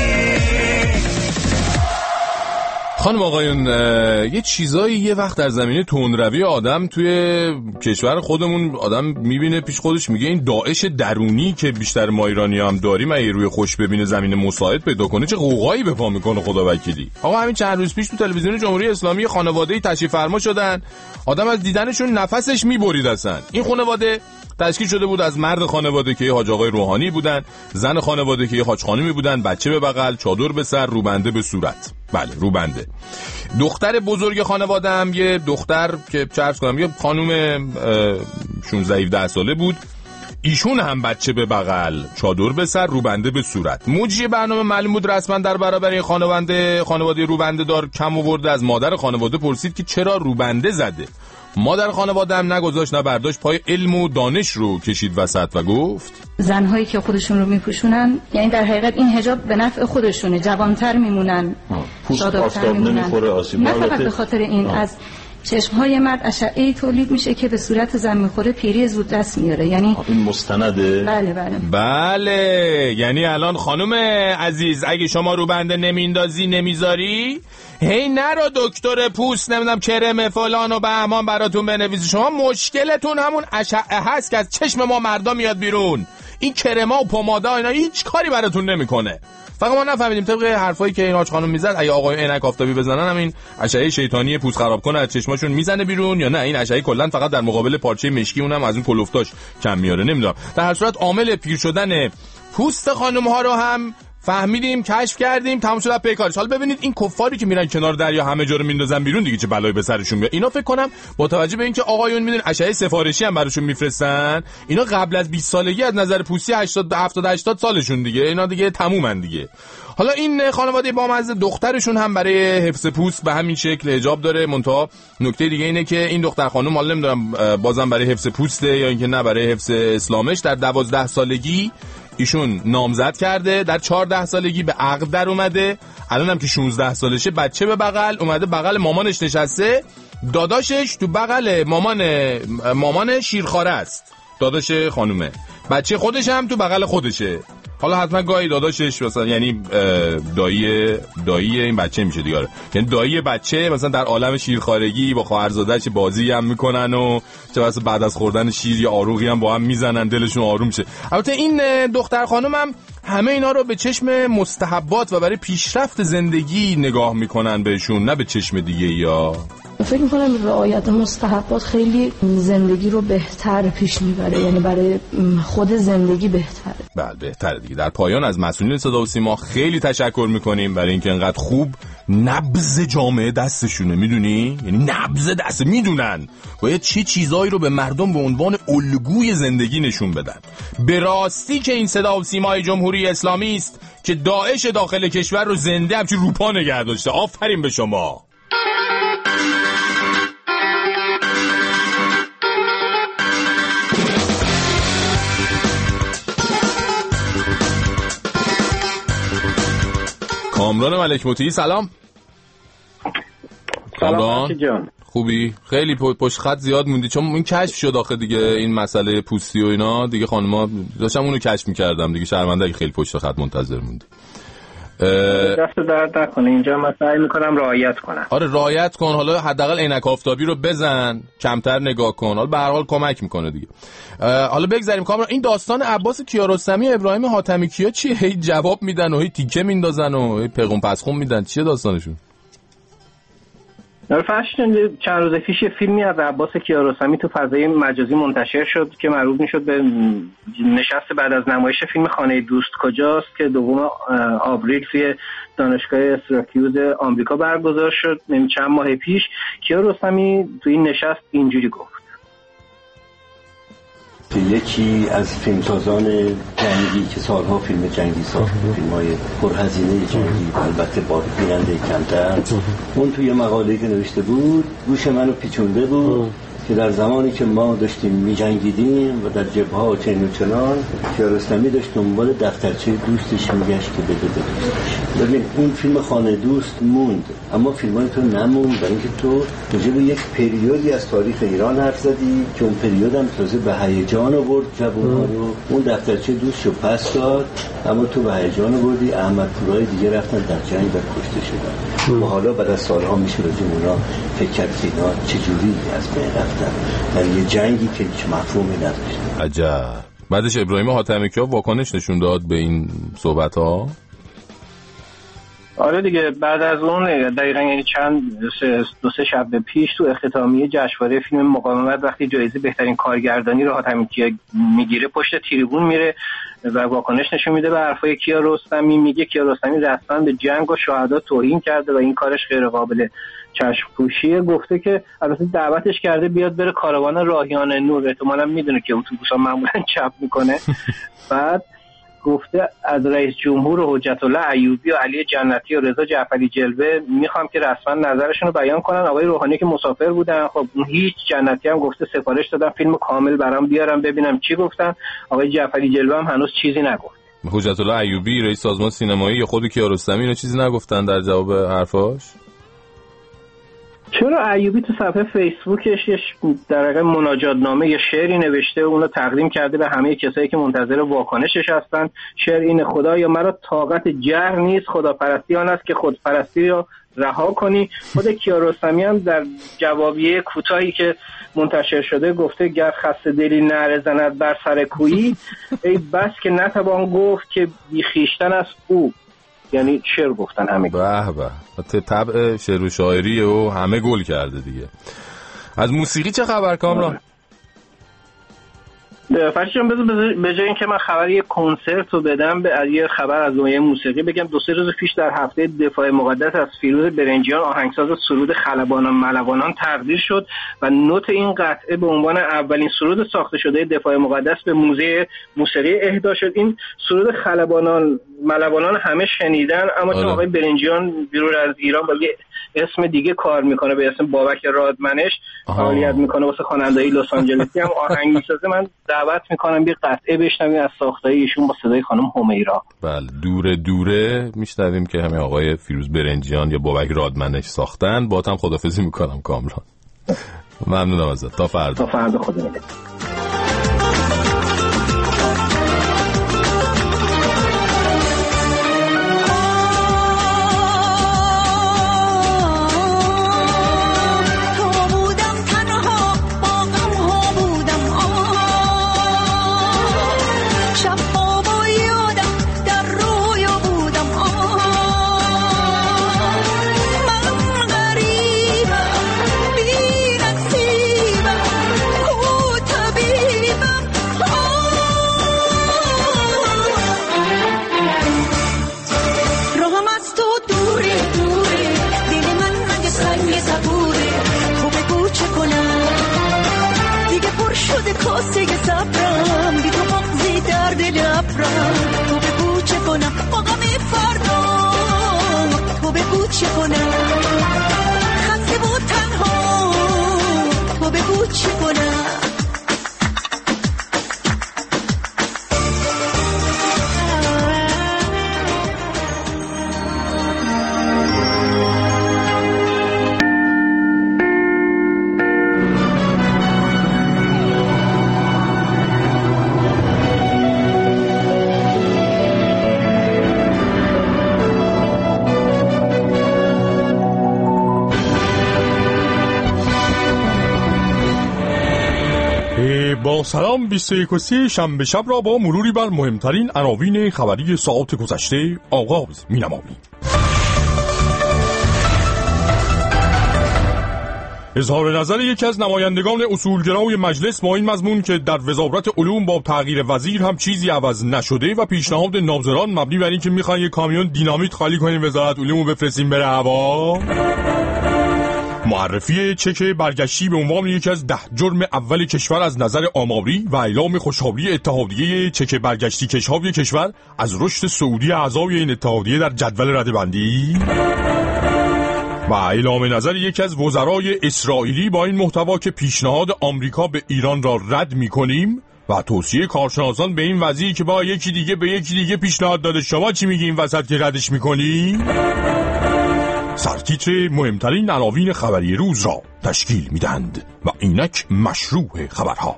خانم آقایون، یه چیزایی یه وقت در زمینه تندروی آدم توی کشور خودمون آدم میبینه پیش خودش میگه این داعش درونی که بیشتر ما ایرانی هم داریم اگه روی خوش ببینه زمین مساعد پیدا کنه چه قوقایی به پا میکنه خدا وکیلی. آقا همین چند روز پیش تو تلویزیون جمهوری اسلامی خانواده‌ای تشریف فرما شدن، آدم از دیدنشون نفسش میبرید اصلا. این خانواده تشکیل شده بود از مرد خانواده که حاج آقای روحانی بودن، زن خانواده که حاج خانمی بودن، بچه به بغل، چادر به سر، روبنده به صورت. بله روبنده. دختر بزرگ خانواده هم یه دختر که چه عرض کنم یه خانم 16-17 ساله بود، ایشون هم بچه به بغل، چادر به سر، روبنده به صورت. موجی برنامه معلوم بود رسما در برابر این خانواده روبنده دار کم آورده. از مادر خانواده پرسید که چرا روبنده زده. مادر خانواده هم نگذاشت نه برداشت، پای علم و دانش رو کشید وسط و گفت زنهایی که خودشون رو میپوشونن یعنی در حقیقت این حجاب به نفع خودشونه، جوانتر میمونن، شادابتر میمونن. نه فقط به خاطر این از چشمهای مرد اشعه‌ای تولید میشه که به صورت زن میخوره، پیری زود دست میاره. یعنی این مستنده؟ بله یعنی الان خانم عزیز اگه شما روبنده نمیندازی نمیذاری، هی نرو دکتر پوست نمیدونم کرم فلان و بهمان براتون بنویسی. شما مشکلتون همون اشعه هست که از چشم ما مردا میاد بیرون. این کرما و پمادا اینا هیچ کاری براتون نمیکنه. فقط ما نفهمیدیم طبق حرفایی که این حاج خانم میزد اگه آقای عینک آفتابی بزنن هم این اشعه شیطانی پوست خراب کنه از چشماشون میزنه بیرون، یا نه این اشعه کلا فقط در مقابل پارچه مشکی اونم از اون کلفتاش کم میاره. نمیدونم. در هر صورت عامل پیر شدن پوست خانم ها رو هم فهمیدیم، کشف کردیم، تموم شد پیکارش. حالا ببینید این کفاری که میرن کنار دریا همه جا رو میندازن بیرون دیگه چه بلایی به سرشون میاد. اینا فکر کنم با توجه به اینکه آقایون میدونن اشعه سفارشی هم براشون میفرستن، اینا قبل از 20 سالگی از نظر پوستی 80 سالشون دیگه اینا دیگه تمومن دیگه. حالا این خانواده بامزه دخترشون هم برای حفظ پوست به همین شکل حجاب داره. منتها نکته دیگه اینه که این دختر خانم حالا نمیدونم بازم برای حفظ پوسته یا اینکه نه برای حفظ اسلامش، در 12 سالگی ایشون نامزد کرده، در 14 سالگی به عقد در اومده، الان هم که 16 سالشه بچه به بغل اومده، بغل مامانش نشسته، داداشش تو بغل مامان شیرخواره است، داداش خانومه، بچه خودش هم تو بغل خودشه. حالا حتما گاهی داداشش مثلا یعنی دایی این بچه میشه دیگه، یعنی دایی بچه مثلا در عالم شیرخوارگی با خواهرزاده‌اش بازی هم میکنن و چه واسه بعد از خوردن شیر یا آروغی هم با هم میزنن، دلشون آروم شه. البته این دختر خانم هم همه اینا رو به چشم مستحبات و برای پیشرفت زندگی نگاه میکنن بهشون، نه به چشم دیگه. یا فکر میکنم رعایت مستحبات خیلی زندگی رو بهتر پیش میبره، یعنی برای خود زندگی بهتره. بله بهتره دیگه. در پایان از مسئولین صدا و سیما خیلی تشکر میکنیم برای اینکه انقدر خوب نبض جامعه دستشونه، میدونی؟ یعنی نبض دست میدونن باید چه چیزایی رو به مردم به عنوان الگوی زندگی نشون بدن. به راستی که این صدا و سیمای جمهوری اسلامی است که داعش داخل کشور رو زنده همچین روپا نگه داشته. آفرین به شما. کامران ملک مطیعی سلام. سلام جان. خوبی؟ خیلی پشت خط زیاد موندی چون این کشف شد آخه دیگه این مسئله پوستی و اینا دیگه، خانما داشتم اونو کشف می‌کردم دیگه، شرمنده که خیلی پشت خط منتظر موندی. دست درد نکنه، اینجا من سعی می‌کنم رعایت کنم. آره رعایت کن، حالا حداقل عینک آفتابی رو بزن، کمتر نگاه کن، حالا به هر حال کمک میکنه دیگه. حالا بگذاریم کامران، این داستان عباس کیارستمی و ابراهیم حاتمی کیا چیه؟ هی جواب میدن و هی تیکه میندازن و هی پیغام پسخون میدن، چیه داستانشون؟ چند روز پیش فیلمی از عباس کیارستمی تو فضای مجازی منتشر شد که مربوط میشد به نشست بعد از نمایش فیلم خانه دوست کجاست که 2 آوریل توی دانشگاه سیراکیوز آمریکا برگزار شد چند ماه پیش. کیارستمی تو این نشست اینجوری گفت: یکی از فیلمسازان جنگی که سالها فیلم جنگی ساخت، فیلم‌های پرهزینه جنگی، البته با بیننده کمتر، اون توی مقاله‌ای که نوشته بود گوش منو پیچونده بود که در زمانی که ما داشتیم می‌جنگیدیم و در جبهه‌ها و چنین و چنان، کیارستمی داشت دنبال دفترچه دوستش میگشت که بده به دوستش. ببین اون فیلم خانه دوست موند، اما فیلمای تو نموند، برای اینکه تو راجع به یک پریودی از تاریخ ایران حرف زدی که اون پریود هم تازه به هیجان آورد جوان‌ها رو. اون دفترچه دوستشو پس داد، اما تو به هیجان آوردی. احمدپورای دیگه رفتن در جنگ و کشته شدن و حالا بعد از سالها میشه راجع به اونا فکر کرد که اینا چجوری از بین رفتن در یه جنگی که هیچ مفهومی نداشت. عجب. بعدش ابراهیم حاتمی کیا واکنش نشون داد به این صحبت‌ها. آره دیگه، بعد از اون دقیقاً یعنی دو سه شب پیش تو اختتامیه جشنواره فیلم مقاومت وقتی جایزه بهترین کارگردانی رو حاتمی کیا میگیره، پشت تریبون میره و واکنش نشون میده به حرفای کیارستمی. میگه کیارستمی رسما به جنگ و شهدا توهین کرده و این کارش غیر قابل چشم پوشیه. گفته که البته دعوتش کرده بیاد بره کاروان راهیان نور، احتمالاً میدونه که اتوبوسا معمولاً چپ میکنه. بعد گفته از رئیس جمهور و حجت الله ایوبی و علی جنتی و رضا جعفری جلوه میخوام که رسما نظرشون رو بیان کنن. آقای روحانی که مسافر بودن، خب هیچ. جنتی هم گفته سفارش دادم فیلم کامل برام بیارم ببینم چی گفتن. آقای جعفری جلوه هم هنوز چیزی نگفت. حجت الله ایوبی رئیس سازمان سینمایی یا خود کیارستمی اینا چیزی نگفتن در جواب حرفاش؟ چرا ایوبی تو صفحه فیسبوکش در واقع مناجات نامه یه شعری نوشته، اونو تقدیم کرده به همه کسایی که منتظر واکنشش هستن. شعر این: خدایا مرا طاقت جهر نیست، خداپرستی آن است که خودپرستی رو رها کنی. خود کیارستمی هم در جوابیه کوتاهی که منتشر شده گفته: گر خسته دلی نعره زند بر سر کویی، ای بس که نتوان گفت که بی خویشتن است او. یعنی شعر گفتن همه. به به، طبع شعر و شاعری و همه گل کرده دیگه. از موسیقی چه خبر کامران؟ فرشان به جای اینکه من خبر یه کنسرت رو بدم، یه خبر از دنیای موسیقی بگم. 2-3 روز پیش در هفته دفاع مقدس از فیروز برنجیان آهنگساز سرود خلبانان ملوانان تقدیر شد و نوت این قطعه به عنوان اولین سرود ساخته شده دفاع مقدس به موزه موسیقی اهدا شد. این سرود خلبانان ملوانان همه شنیدن، اما چون آقای برنجیان بیرون از ایران با یه اسم دیگه کار میکنه به اسم بابک رادمنش فعالیت میکنه واسه خواننده‌ای لس آنجلسی هم آهنگ میسازه، من دعوت میکنم یه قطعه بشنویم از ساختای ایشون با صدای خانم همیرا. بله، دوره دوره میشنویم که همه آقای فیروز برنجیان یا بابک رادمنش ساختن. با هم خدافظی میکنم کاملا. ممنونم ازت. تا فردا. خدا نگهدار. با سلام 21 شنبه شب را با مروری بر مهمترین عناوین خبری ساعات گذشته آغاز می‌نماییم. اظهار نظر یکی از نمایندگان اصولگرای مجلس با این مضمون که در وزارت علوم با تغییر وزیر هم چیزی عوض نشده و پیشنهاد ناظران مبنی بر اینکه میخواین یک کامیون دینامیت خالی کنیم وزارت علوم رو بفرستیم بره هوا. معرفی چک برگشتی به عنوان یکی از 10 جرم اول کشور از نظر آماری و اعلام خوشحالی اتحادیه چک برگشتی کشهای کشور از رشد سعودی اعضای این اتحادیه در جدول رده‌بندی و اعلام نظر یکی از وزرای اسرائیلی با این محتوا که پیشنهاد آمریکا به ایران را رد می‌کنیم و توصیه کارشناسان به این وضعی که با یکی دیگه به یکی دیگه پیشنهاد داده شما چی میگی این وسط که ردش می‌کنی؟ سرتیتر مهمترین عناوین خبری روز را تشکیل میدند و اینک مشروع خبرها.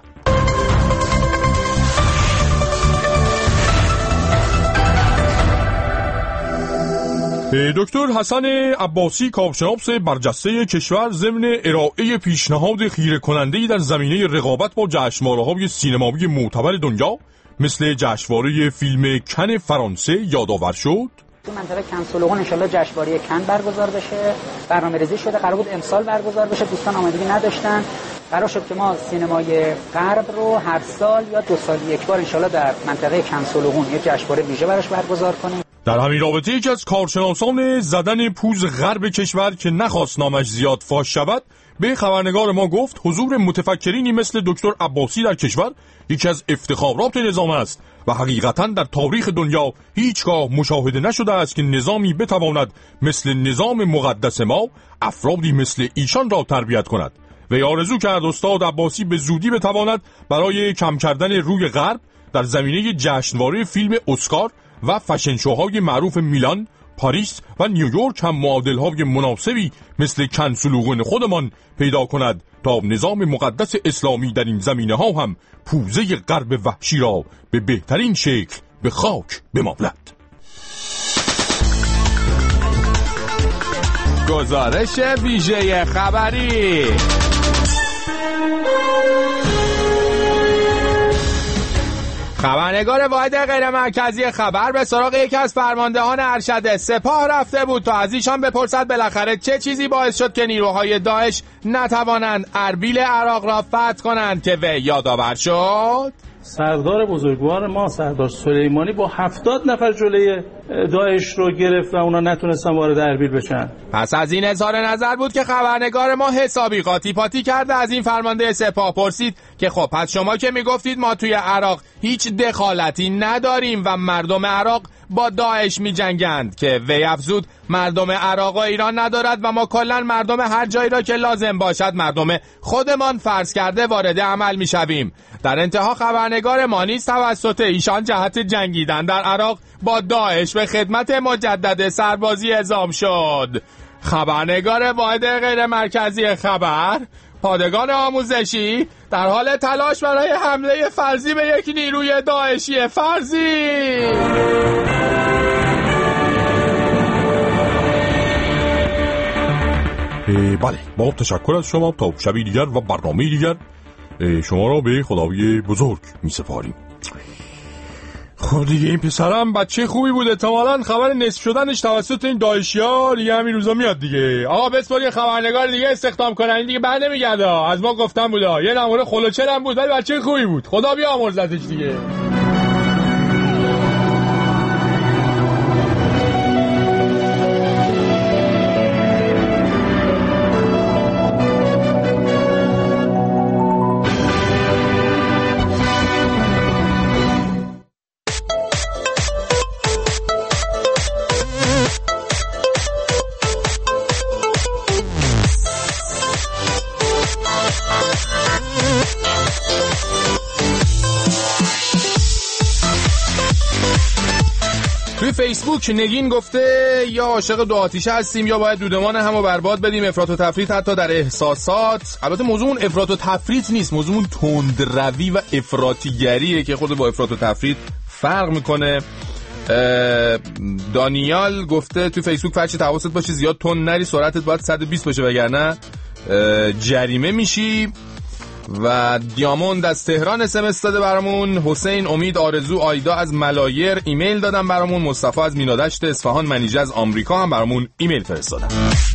دکتر حسن عباسی کارشناس برجسته کشور ضمن ارائه پیشنهاد خیره کننده‌ای در زمینه رقابت با جشنواره‌های سینمایی معتبر دنیا مثل جشنواره فیلم کن فرانسه یادآور شد. تو منطقه کن سولوغون انشالله جشنواره کن برگزار بشه، برنامه‌ریزی شده، قرار بود امسال برگزار بشه، دوستان آمادگی نداشتن. قرار شد که ما سینمای غرب رو هر سال یا 2 سال یک بار انشالله در منطقه کن سولوغون یه جشنواره ویژه براش برگزار کنیم. در همین رابطه یکی از کارشناسان زدن پوز غرب کشور که نخواست نامش زیاد فاش شود به خبرنگار ما گفت حضور متفکرینی مثل دکتر عباسی در کشور یکی از افتخارات نظام است و حقیقتاً در تاریخ دنیا هیچگاه مشاهده نشده است که نظامی بتواند مثل نظام مقدس ما افرادی مثل ایشان را تربیت کند. و آرزو کرد استاد عباسی به زودی بتواند برای کم کردن روی غرب در زمینه جشنواره فیلم اسکار و فشن شوهای معروف میلان، پاریس و نیویورک هم معادل‌های مناسبی مثل کن سولوغون خودمان پیدا کند تا نظام مقدس اسلامی در این زمینه ها هم پوزه غرب وحشی را به بهترین شکل به خاک بمالد. گزارش ویژه خبری. خبرنگار واحد غیر مرکزی خبر به سراغ یکی از فرماندهان ارشد سپاه رفته بود تا از ایشان بپرسد بالاخره چه چیزی باعث شد که نیروهای داعش نتوانند اربیل عراق را فتح کنند که وی یادآور شد. سردار بزرگوار ما سردار سلیمانی با 70 نفر جلوی داعش رو گرفت و اونا نتونستن وارد اربیل بشن. پس از این اظهار نظر بود که خبرنگار ما حسابی قاطی پاتی کرده از این فرمانده سپاه پرسید که خب پس شما که میگفتید ما توی عراق هیچ دخالتی نداریم و مردم عراق با داعش می جنگند، که وی افزود مردم عراق و ایران ندارد و ما کلن مردم هر جایی را که لازم باشد مردم خودمان فرض کرده وارد عمل می شویم. در انتها خبرنگار ما نیز توسط ایشان جهت جنگیدن در عراق با داعش به خدمت مجدد سربازی اعزام شد. خبرنگار واحد غیر مرکزی خبر، پادگان آموزشی، در حال تلاش برای حمله فرضی به یک نیروی داعشی فرضی. بله، با تشکر از شما. تا شبی دیگر و برنامه دیگر شما را به خدای بزرگ می سپاریم. خب دیگه این پسرم بچه خوبی بود، احتمالاً خبر نصف شدنش توسط این داعشی‌ها دیگه همین روزا میاد دیگه. آقا بسپار خبرنگار دیگه استخدام کنن، این دیگه بر نمیگرده. از ما گفتم بودا یه نمونه خلوچرم بود ولی بچه خوبی بود، خدا بیامرزتش دیگه. فیسبوک نگین گفته یا عاشق دو آتیشه هستیم یا باید دودمان همو برباد بدیم. افراط و تفریط حتی در احساسات. البته موضوعمون افراط و تفریط نیست، موضوعمون تندروی و افراطیگریه که خود با افراط و تفریط فرق میکنه. دانیال گفته تو فیسبوک فرچه حواست باشه زیاد تند نری، سرعتت باید 120 باشه وگرنه جریمه میشی. و دیاموند از تهران اسمس داده برامون. حسین، امید، آرزو، آیدا از ملایر ایمیل دادن برامون. مصطفی از مینادشت اصفهان، منیژه از آمریکا هم برامون ایمیل فرستادن.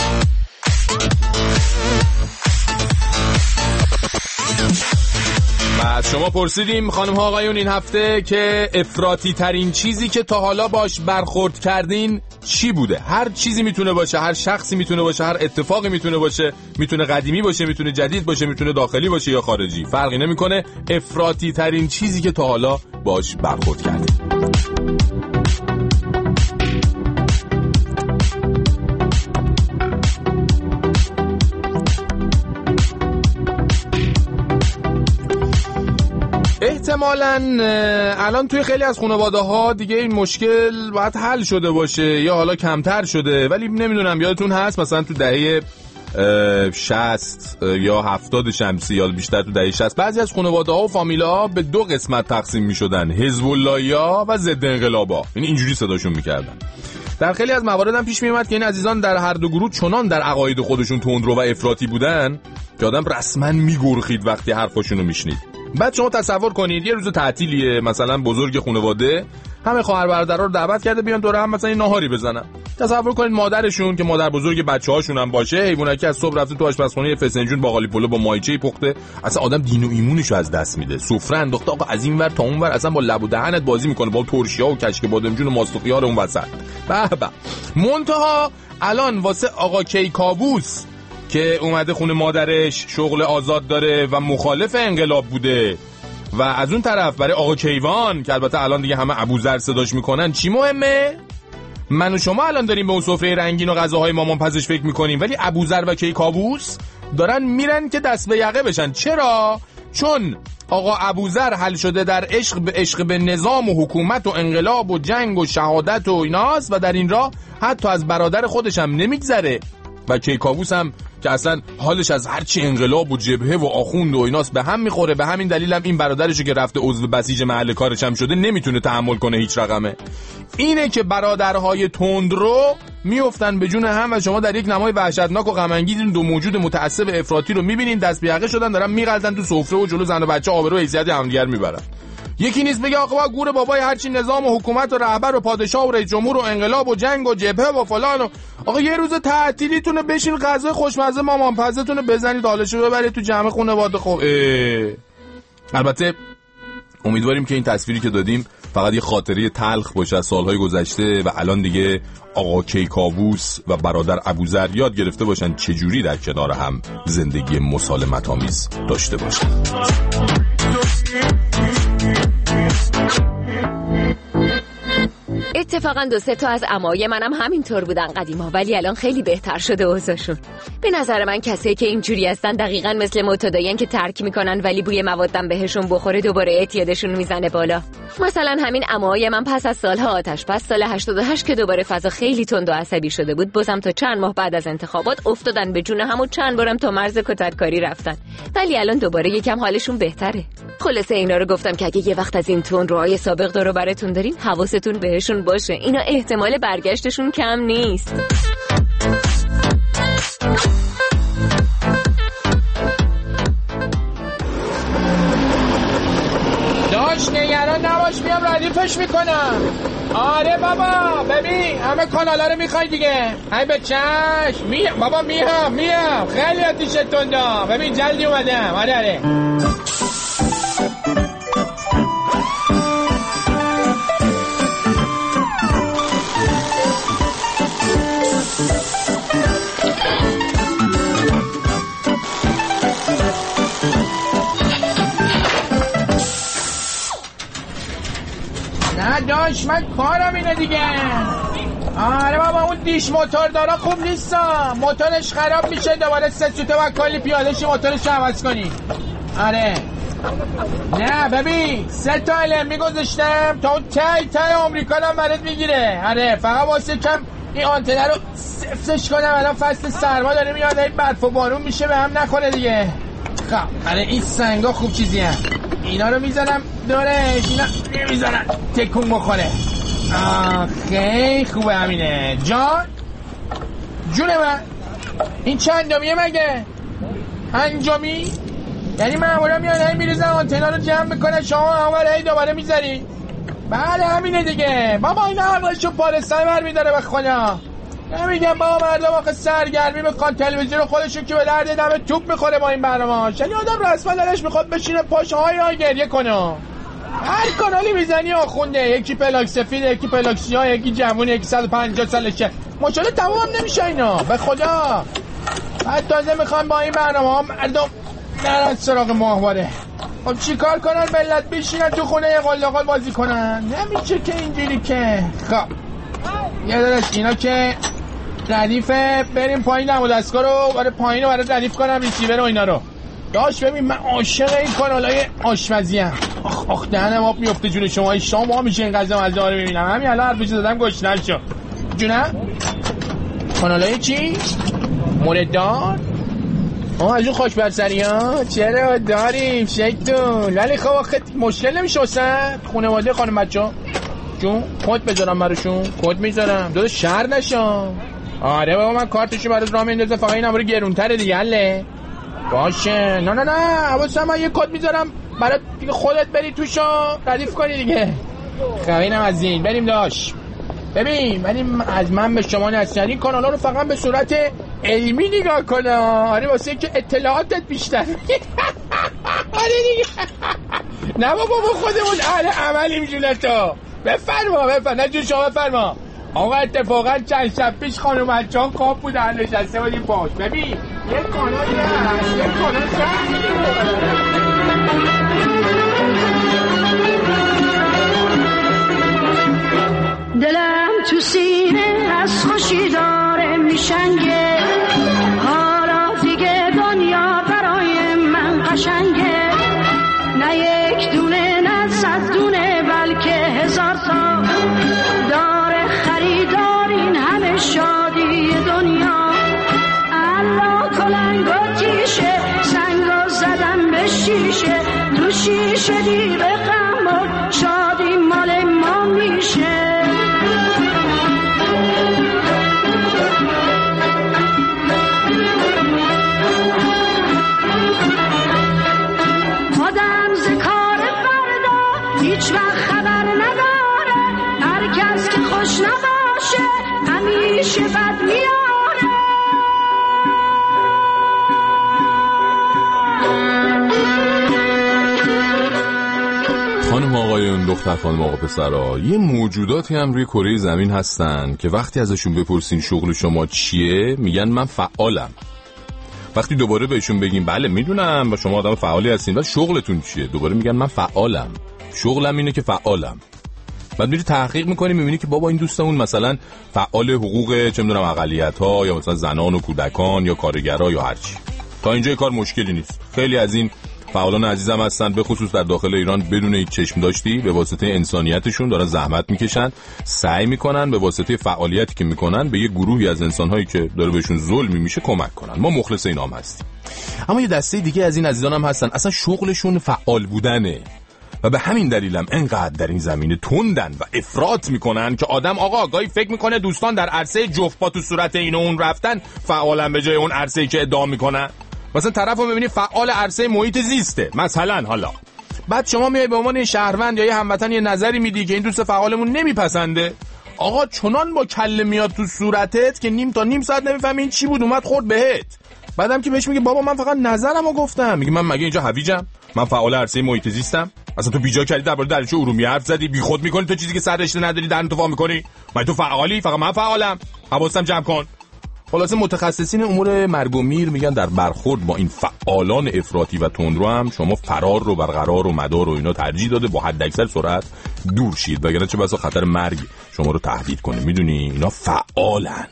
بعد شما پرسیدیم خانم ها آقایون این هفته که افراطی ترین چیزی که تا حالا باش برخورد کردین چی بوده؟ هر چیزی میتونه باشه، هر شخصی میتونه باشه، هر اتفاقی میتونه باشه، میتونه قدیمی باشه، میتونه جدید باشه، میتونه داخلی باشه یا خارجی، فرقی نمیکنه. افراطی ترین چیزی که تا حالا باش برخورد کردین. احتمالاً الان توی خیلی از خانواده ها دیگه این مشکل باید حل شده باشه یا حالا کمتر شده، ولی نمیدونم یادتون هست مثلا تو دهه 60 یا 70 شمسی یا بیشتر تو دهه 60 بعضی از خانواده ها و فامیله ها به دو قسمت تقسیم می شدن، حزب اللهیا و ضد انقلابا. یعنی اینجوری صداشون میکردن. در خیلی از موارد هم پیش می اومد که این عزیزان در هر دو گروه چنان در عقاید خودشون تندرو و افراطی بودن که آدم رسما میگرخید وقتی حرفاشون رو میشنید. بعد شما تصور کنید یه روز تعطیلیه، مثلا بزرگ خانواده همه خواهر برادرها رو دعوت کرده بیان دور هم مثلا ناهاری بزنن. تصور کنید مادرشون که مادر بزرگ بچه‌هاشون هم باشه، حیوانکی از صبح رفته تو آشپزخونه فسنجون باقالی پلو با مایچه‌ای پخته، اصلا آدم دین و ایمونشو از دست میده. سفره انداخته آقا از این ور تا اون ور، اصلا با لب و دهنت بازی میکنه با ترشی‌ها و کشک بادمجون و ماست و خیار اون وسط. به به. منتها الان واسه آقا کیکاووس که اومده خونه مادرش شغل آزاد داره و مخالف انقلاب بوده، و از اون طرف برای آقا کیوان که البته الان دیگه همه ابوذر صداش میکنن، چی مهمه؟ من و شما الان داریم به اون سفره رنگین و غذاهای مامان پزش فکر میکنیم، ولی ابوذر و کیکاووس دارن میرن که دست به یقه بشن. چرا؟ چون آقا ابوذر حل شده در عشق به نظام و حکومت و انقلاب و جنگ و شهادت و ایناست و در این راه حتی از برادر خودش هم نمیگذره، و کیکاووس هم که اصلا حالش از هرچی انقلاب و جبهه و آخوند و ایناست به هم میخوره. به همین دلیل هم این برادرشو که رفته عضو بسیج محل کارش هم شده نمیتونه تحمل کنه هیچ رقمه. اینه که برادرهای تندرو میافتن به جون هم و شما در یک نمای وحشتناک و غم انگیز دو موجود متعصب افراطی رو میبینین دست به یقه شدن، دارن میغلطن تو سفره و جلو زن و بچه آبرو و حیثیت همدیگر میبرن. یکی نیست بگه آقا گور بابای هرچی نظام و حکومت و رهبر و پادشاه و رئیس جمهور و انقلاب و جنگ و جبهه و فلان و آقا یه روز تعطیلیتونه بشین غذا خوشمزه مامان پزتونه بزنید حالشو ببرید تو جمع خانواده. خب البته امیدواریم که این تصویری که دادیم فقط یه خاطره تلخ باشه از سالهای گذشته و الان دیگه آقا کیکاووس و برادر ابوذر یاد گرفته باشن چجوری در کنار هم زندگی مسالمت آمیز داشته باشن. اتفاقا 2-3 تا از عمای منم همینطور بودن قدیما، ولی الان خیلی بهتر شده اوضاعشون. به نظر من کسایی که اینجوری هستن دقیقاً مثل معتادین که ترک میکنن ولی بوی موادم بهشون بخوره دوباره اعتیادشون میزنه بالا. مثلا همین عمای من پس از سالها آتش بس سال 88 که دوباره فضا خیلی تند و عصبی شده بود، بازم تا چند ماه بعد از انتخابات افتادن به جون هم و چند بارم تا مرز کتککاری رفتن، ولی الان دوباره یکم حالشون بهتره. خلاصه اینا رو گفتم که اگه یه وقت از این تون روهای سابق دارو براتون دارین حواستون بهشون باشه، اینا احتمال برگشتشون کم نیست. داش نگران نباش، میام ردیفش میکنم. آره بابا ببین همه کانالا رو میخوای دیگه. ای به چشم میام بابا، میام خیلی آتیش تندا. ببین جلدی اومدم. آره داش من کارم اینه دیگه. آره بابا اون دیش موتور دارا خوب نیستا، موتورش خراب میشه دوباره 3 سوته و کلی پیاده شی موتورش عوض کنی. آره نه ببین 3 تا LMB گذاشتم تا اون تای آمریکا هم برات میگیره. آره فقط واسه کم این آنتنه رو سفتش کنم، الان فصل سرما داره میاد، این برف و بارون میشه به هم نخوره دیگه. خب آره این سنگا خوب چیزی هم، اینا رو میزنم دورش، اینا نمیزنم تکون بخوره. خیلی خوبه همینه. جون من این چندمیه مگه؟ 5می؟ یعنی معمولا میان هی میریزن آنتنا رو جمع میکنه، شما اول هی دوباره میذاری؟ بله همینه دیگه بابا، این عقلشو پارستان برمیداره به خدا. نمیگم بابا مردم آخه سرگرمی میخوان تلویزیون خودشون که به درد دم توپ میخوره با این برنامه‌اش، یعنی آدم رسما دلش میخواد بشینه پاشه‌های گریه کنه. هر کانالی میزنی آخونده، یکی پلاک سفید، یکی پلاک سیاه، یکی جوون، یکی 150 سالشه، ماشاءالله تمام نمیشه اینا به خدا. بعد تازه میخوان با این برنامه‌ها مردم نرن سراغ ماهواره. خب چیکار کنن ملت بشینن تو خونه یه قلقل بازی کنن؟ نمیشه که اینجوری که. خب یه دارش اینا که ردیفه، بریم پایین نمو دستگاه رو برای پایین رو برای ردیف کنم ریسیور و اینا رو. داش ببین من عاشق این کانالای آشپزی ام. آخ دهنم آب میفته جون شما، شام ها میشه این غذا مزه رو ببینم. همین الان حرفش زدم گشنه شو جونم. کانالای چی؟ مورددار؟ از اون خوشبرسری ها؟ چرا داریم شیطون، ولی خب آخه مشکل نمیشه واسه خانواده خانم بچه ها جون. کد بذارم براشون؟ کد میذارم داده شهر نشم. آره بابا من کارتشو برات راه میندازم، فقط این نمره گرونتره دیگه. حله باشه. نه حواسم من یه کد میذارم برات دیگه، خودت بری توشو ردیف کنی دیگه. خب اینم از این. بریم داش ببین، ولی از من به شما نصیحت، این کانالا رو فقط به صورت علمی نگاه کنه. آره واسه که اطلاعاتت بیشتر. آره دیگه. نه بابا خودمون اهل عملیم جونتو. بفرما نه جون شما بفرما. آقا اتفاقا چند شب پیش خانم بچه‌ها خواب بودن نشسته بودیم باش. ببین یه کانالی هست، یه کانال دلم تو سینه از خوشی داره میشنگه، حالا دیگه دنیا برای من قشنگه. نه یک دونه نه 100 دونه بلکه 1000 تا داره خریدار این همه شادی دنیا. الله کلنگ و تیشه سنگا زدم به شیشه، تو شیشه دیگه غم و شادی مال ما میشه. آدم ز کار فردا هیچ وقت خبر نداره، هر کس که خوش نباشه همیشه بد میاره. خانم آقایون، دختر خانم آقا پسرا، یه موجوداتی هم روی کره زمین هستن که وقتی ازشون بپرسین شغل شما چیه میگن من فعالم. وقتی دوباره بهشون بگیم بله میدونم و شما آدم فعالی هستین و شغلتون چیه، دوباره میگن من فعالم، شغلم اینه که فعالم. بعد میری تحقیق میکنی میبینی که بابا این دوستمون مثلا فعال حقوق چه میدونم اقلیت‌ها یا مثلا زنان و کودکان یا کارگرها یا هر چی. تا اینجا کار مشکلی نیست. خیلی از این فعالان عزیزم هستن به خصوص در داخل ایران بدون هیچ چشم داشتی به واسطه انسانیتشون دارن زحمت میکشن، سعی میکنن به واسطه فعالیتی که میکنن به یه گروهی از انسانهایی که داره بهشون ظلم میشه کمک کنن. ما مخلص اینا هم هستیم. اما یه دسته دیگه از این عزیزان هم هستن اصلا شغلشون فعال بودنه و به همین دلیلم انقدر در این زمینه تندن و افراط میکنن که آدم آقا گاهی فکر میکنه دوستان در عرصه جفت پا تو صورت این و اون رفتن فعالن به جای اون عرصه‌ای که ادعا میکنن. مثلا طرفو میبینی فعال عرصه محیط زیسته مثلا، حالا بعد شما میای به عنوان شهروند یا یه هموطن یه نظری میدی که این دوست فعالمون نمیپسنده، آقا چنان با کله میاد تو صورتت که نیم تا نیم ساعت نمیفهمی این چی بود اومد خورد بهت. بعدم که بهش میگه بابا من فقط نظرمو گفتم، میگه من مگه اینجا هویجم؟ من فعال عرصه محیط زیستم؟ اصلا تو بیجا کردی درباره دریاچه ارومیه حرف زدی، بیخود میکنی تو چیزی که سر رشته نداری در انتفاع میکنی. من تو فعالی؟ فقط من فعالم، حواسم جمع کن. خلاصه متخصصین امور مرگ و میر میگن در برخورد با این فعالان افراطی و تندرو هم شما فرار رو برقرار و مدار و اینا ترجیح داده با حداکثر سرعت دور شید، وگرنه چه بسا خطر مرگ شما رو تهدید کنه. میدونی اینا فعالند.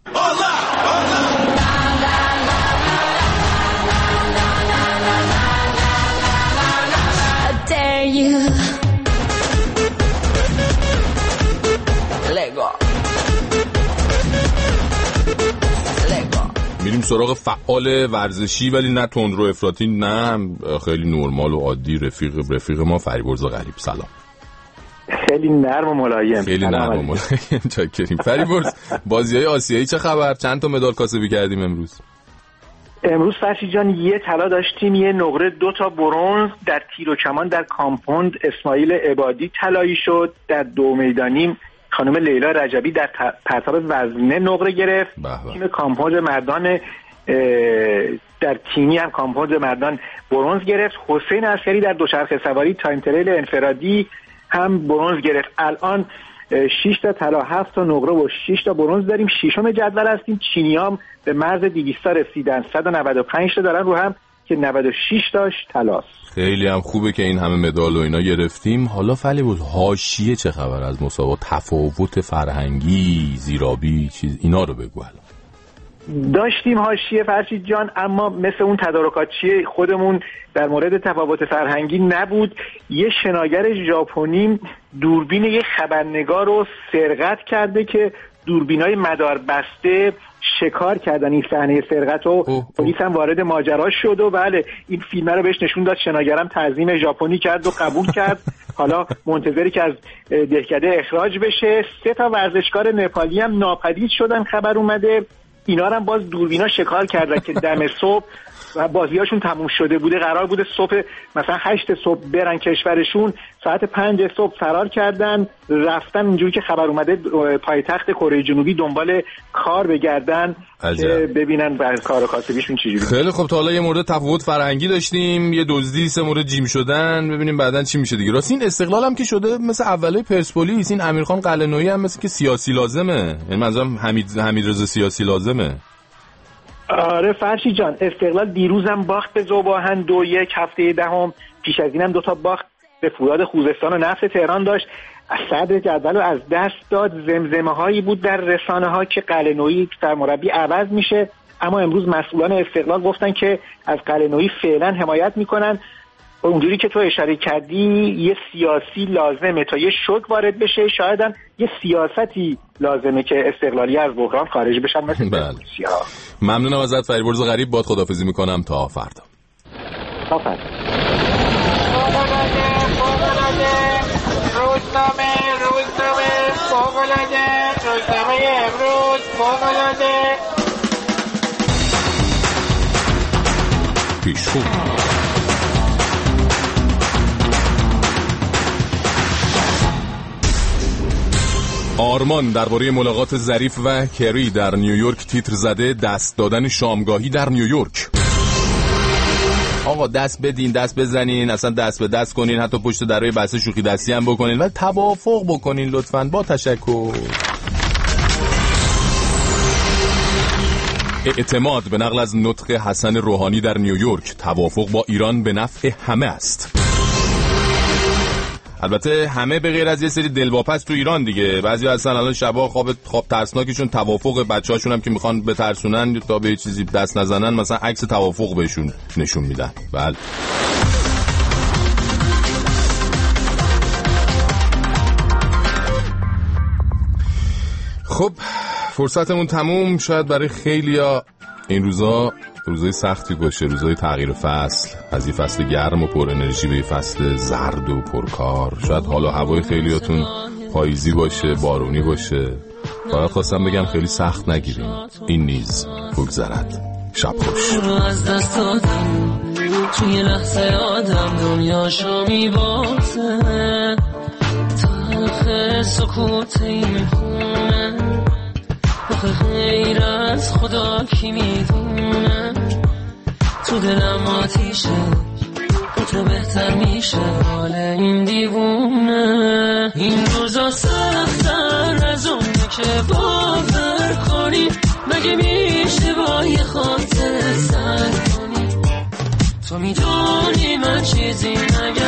میریم سراغ فعال ورزشی ولی نه تندرو افراطی، نه خیلی نرمال و عادی، رفیق ما فریبرز غریب. سلام. خیلی نرم و ملایم. خیلی نرم و ملایم. چاکریم. فریبرز بازی‌های آسیایی چه خبر؟ چند تا مدال کاسبی کردیم امروز؟ امروز فرشید جان یه طلا داشتیم، یه نقره، 2 تا برنز. در تیر و کمان در کامپوند اسماعیل عبادی طلایی شد. در دو میدانی خانم لیلا رجبی در پرتاب وزنه نقره گرفت. تیم کامپوند مردان در تیمی هم کامپوند مردان برنز گرفت. حسین عسکری در دوچرخه سواری تایم تریل انفرادی هم برنز گرفت. الان 6 تا طلا، 7 تا نقره و 6 تا برنز داریم. ششم جدول هستیم. چینیام به مرز 200 رسیدن، 195 تا دارن رو هم که 96 تاش طلاست. خیلی هم خوبه که این همه مدال و اینا گرفتیم. حالا فریبرز حاشیه چه خبر از مسابقات؟ تفاوت فرهنگی، زیرابی، چیز اینا رو بگو. داشتیم حاشیه فرشید جان، اما مثل اون تدارکاتچی خودمون در مورد تفاوت فرهنگی نبود. یه شناگر ژاپنی دوربین یه خبرنگار رو سرقت کرده که دوربینای مدار بسته شکار کردن. این صحنه سرقت و پلیس هم وارد ماجرا شد و بله این فیلم رو بهش نشون داد. شناگرم تعظیم ژاپنی کرد و قبول کرد. حالا منتظری که از دهکده اخراج بشه. 3 تا ورزشکار نپالی هم ناپدید شدن، خبر اومده. اینا هم باز دوربینا شکار کردن که دم صبح و بازیاشون تموم شده بوده. قرار بوده صبح مثلا 8 صبح برن کشورشون، ساعت 5 صبح فرار کردن، رفتن اینجوری که خبر اومده پایتخت کره جنوبی دنبال کار بگردن که ببینن کار کاسبیشون چجوری. خیلی خب، تا حالا یه مورد تفاوت فرهنگی داشتیم، یه دزدی، 3 مورد جیم شدن، ببینیم بعدن چی میشه دیگه. راست این استقلال هم که شده مثل اولای پرسپولیس، این امیرخان قلعه‌نویی هم مثل که سیاسی لازمه، یعنی منظورم حمیدرضا سیاسی لازمه. آره فرشی جان، استقلال دیروزم باخت به ذوب‌آهن 2-1 هفته دهم. پیش از اینم 2 تا باخت به فولاد خوزستان و نفت تهران داشت. صدر جدول رو از دست داد. زمزمه هایی بود در رسانه ها که قلعه‌نویی سرمربی عوض میشه، اما امروز مسئولان استقلال گفتن که از قلعه‌نویی فعلا حمایت میکنن. اونجوری که تو اشاره کردی یه سیاسی لازمه تا یه شوک وارد بشه، شاید هم یه سیاستی لازمه که استقلالی از بحران خارج بشن مثل روسیه. ممنونم ازت فریبرز غریب، باد خداحافظی میکنم تا فردا. تا فردا. روزنامه امروز فوق‌العاده پیشخو. آرمان درباره ملاقات ظریف و کری در نیویورک تیتر زده، دست دادن شامگاهی در نیویورک. آقا دست بدین، دست بزنین، اصلا دست به دست کنین، حتی پشت درای بسته شوخی دستی هم بکنین و توافق بکنین لطفاً. با تشکر. اعتماد به نقل از نطق حسن روحانی در نیویورک: توافق با ایران به نفع همه است. البته همه به غیر از یه سری دلواپس تو ایران دیگه. بعضی اصلا الان شبا خواب ترسناکشون توافق، بچه‌هاشون هم که میخوان بترسونن تا به چیزی دست نزنن مثلا عکس توافق بهشون نشون میدن. بله. خب فرصتمون تموم. شاید برای خیلیا این روزای سختی باشه، روزای تغییر فصل، از این فصل گرم و پر انرژی به فصل زرد و پرکار. شاید حالا هوای خیلیاتون پاییزی باشه، بارونی باشه. فقط خواستم بگم خیلی سخت نگیریم، این نیز بگذرد. شب خوش. از دست دادم توی لحظه آدم دنیاشو میبازه، تلخ سکوت این خونه غیر از خدا کی میدونه. تو دلم آتیشه، تو بهتر میشه حال این دیوونه. این روزا سخت‌تر از اونه که باور کنی، مگه میشه با یه خاطر سر کنی. تو میدونی من چیزی نگم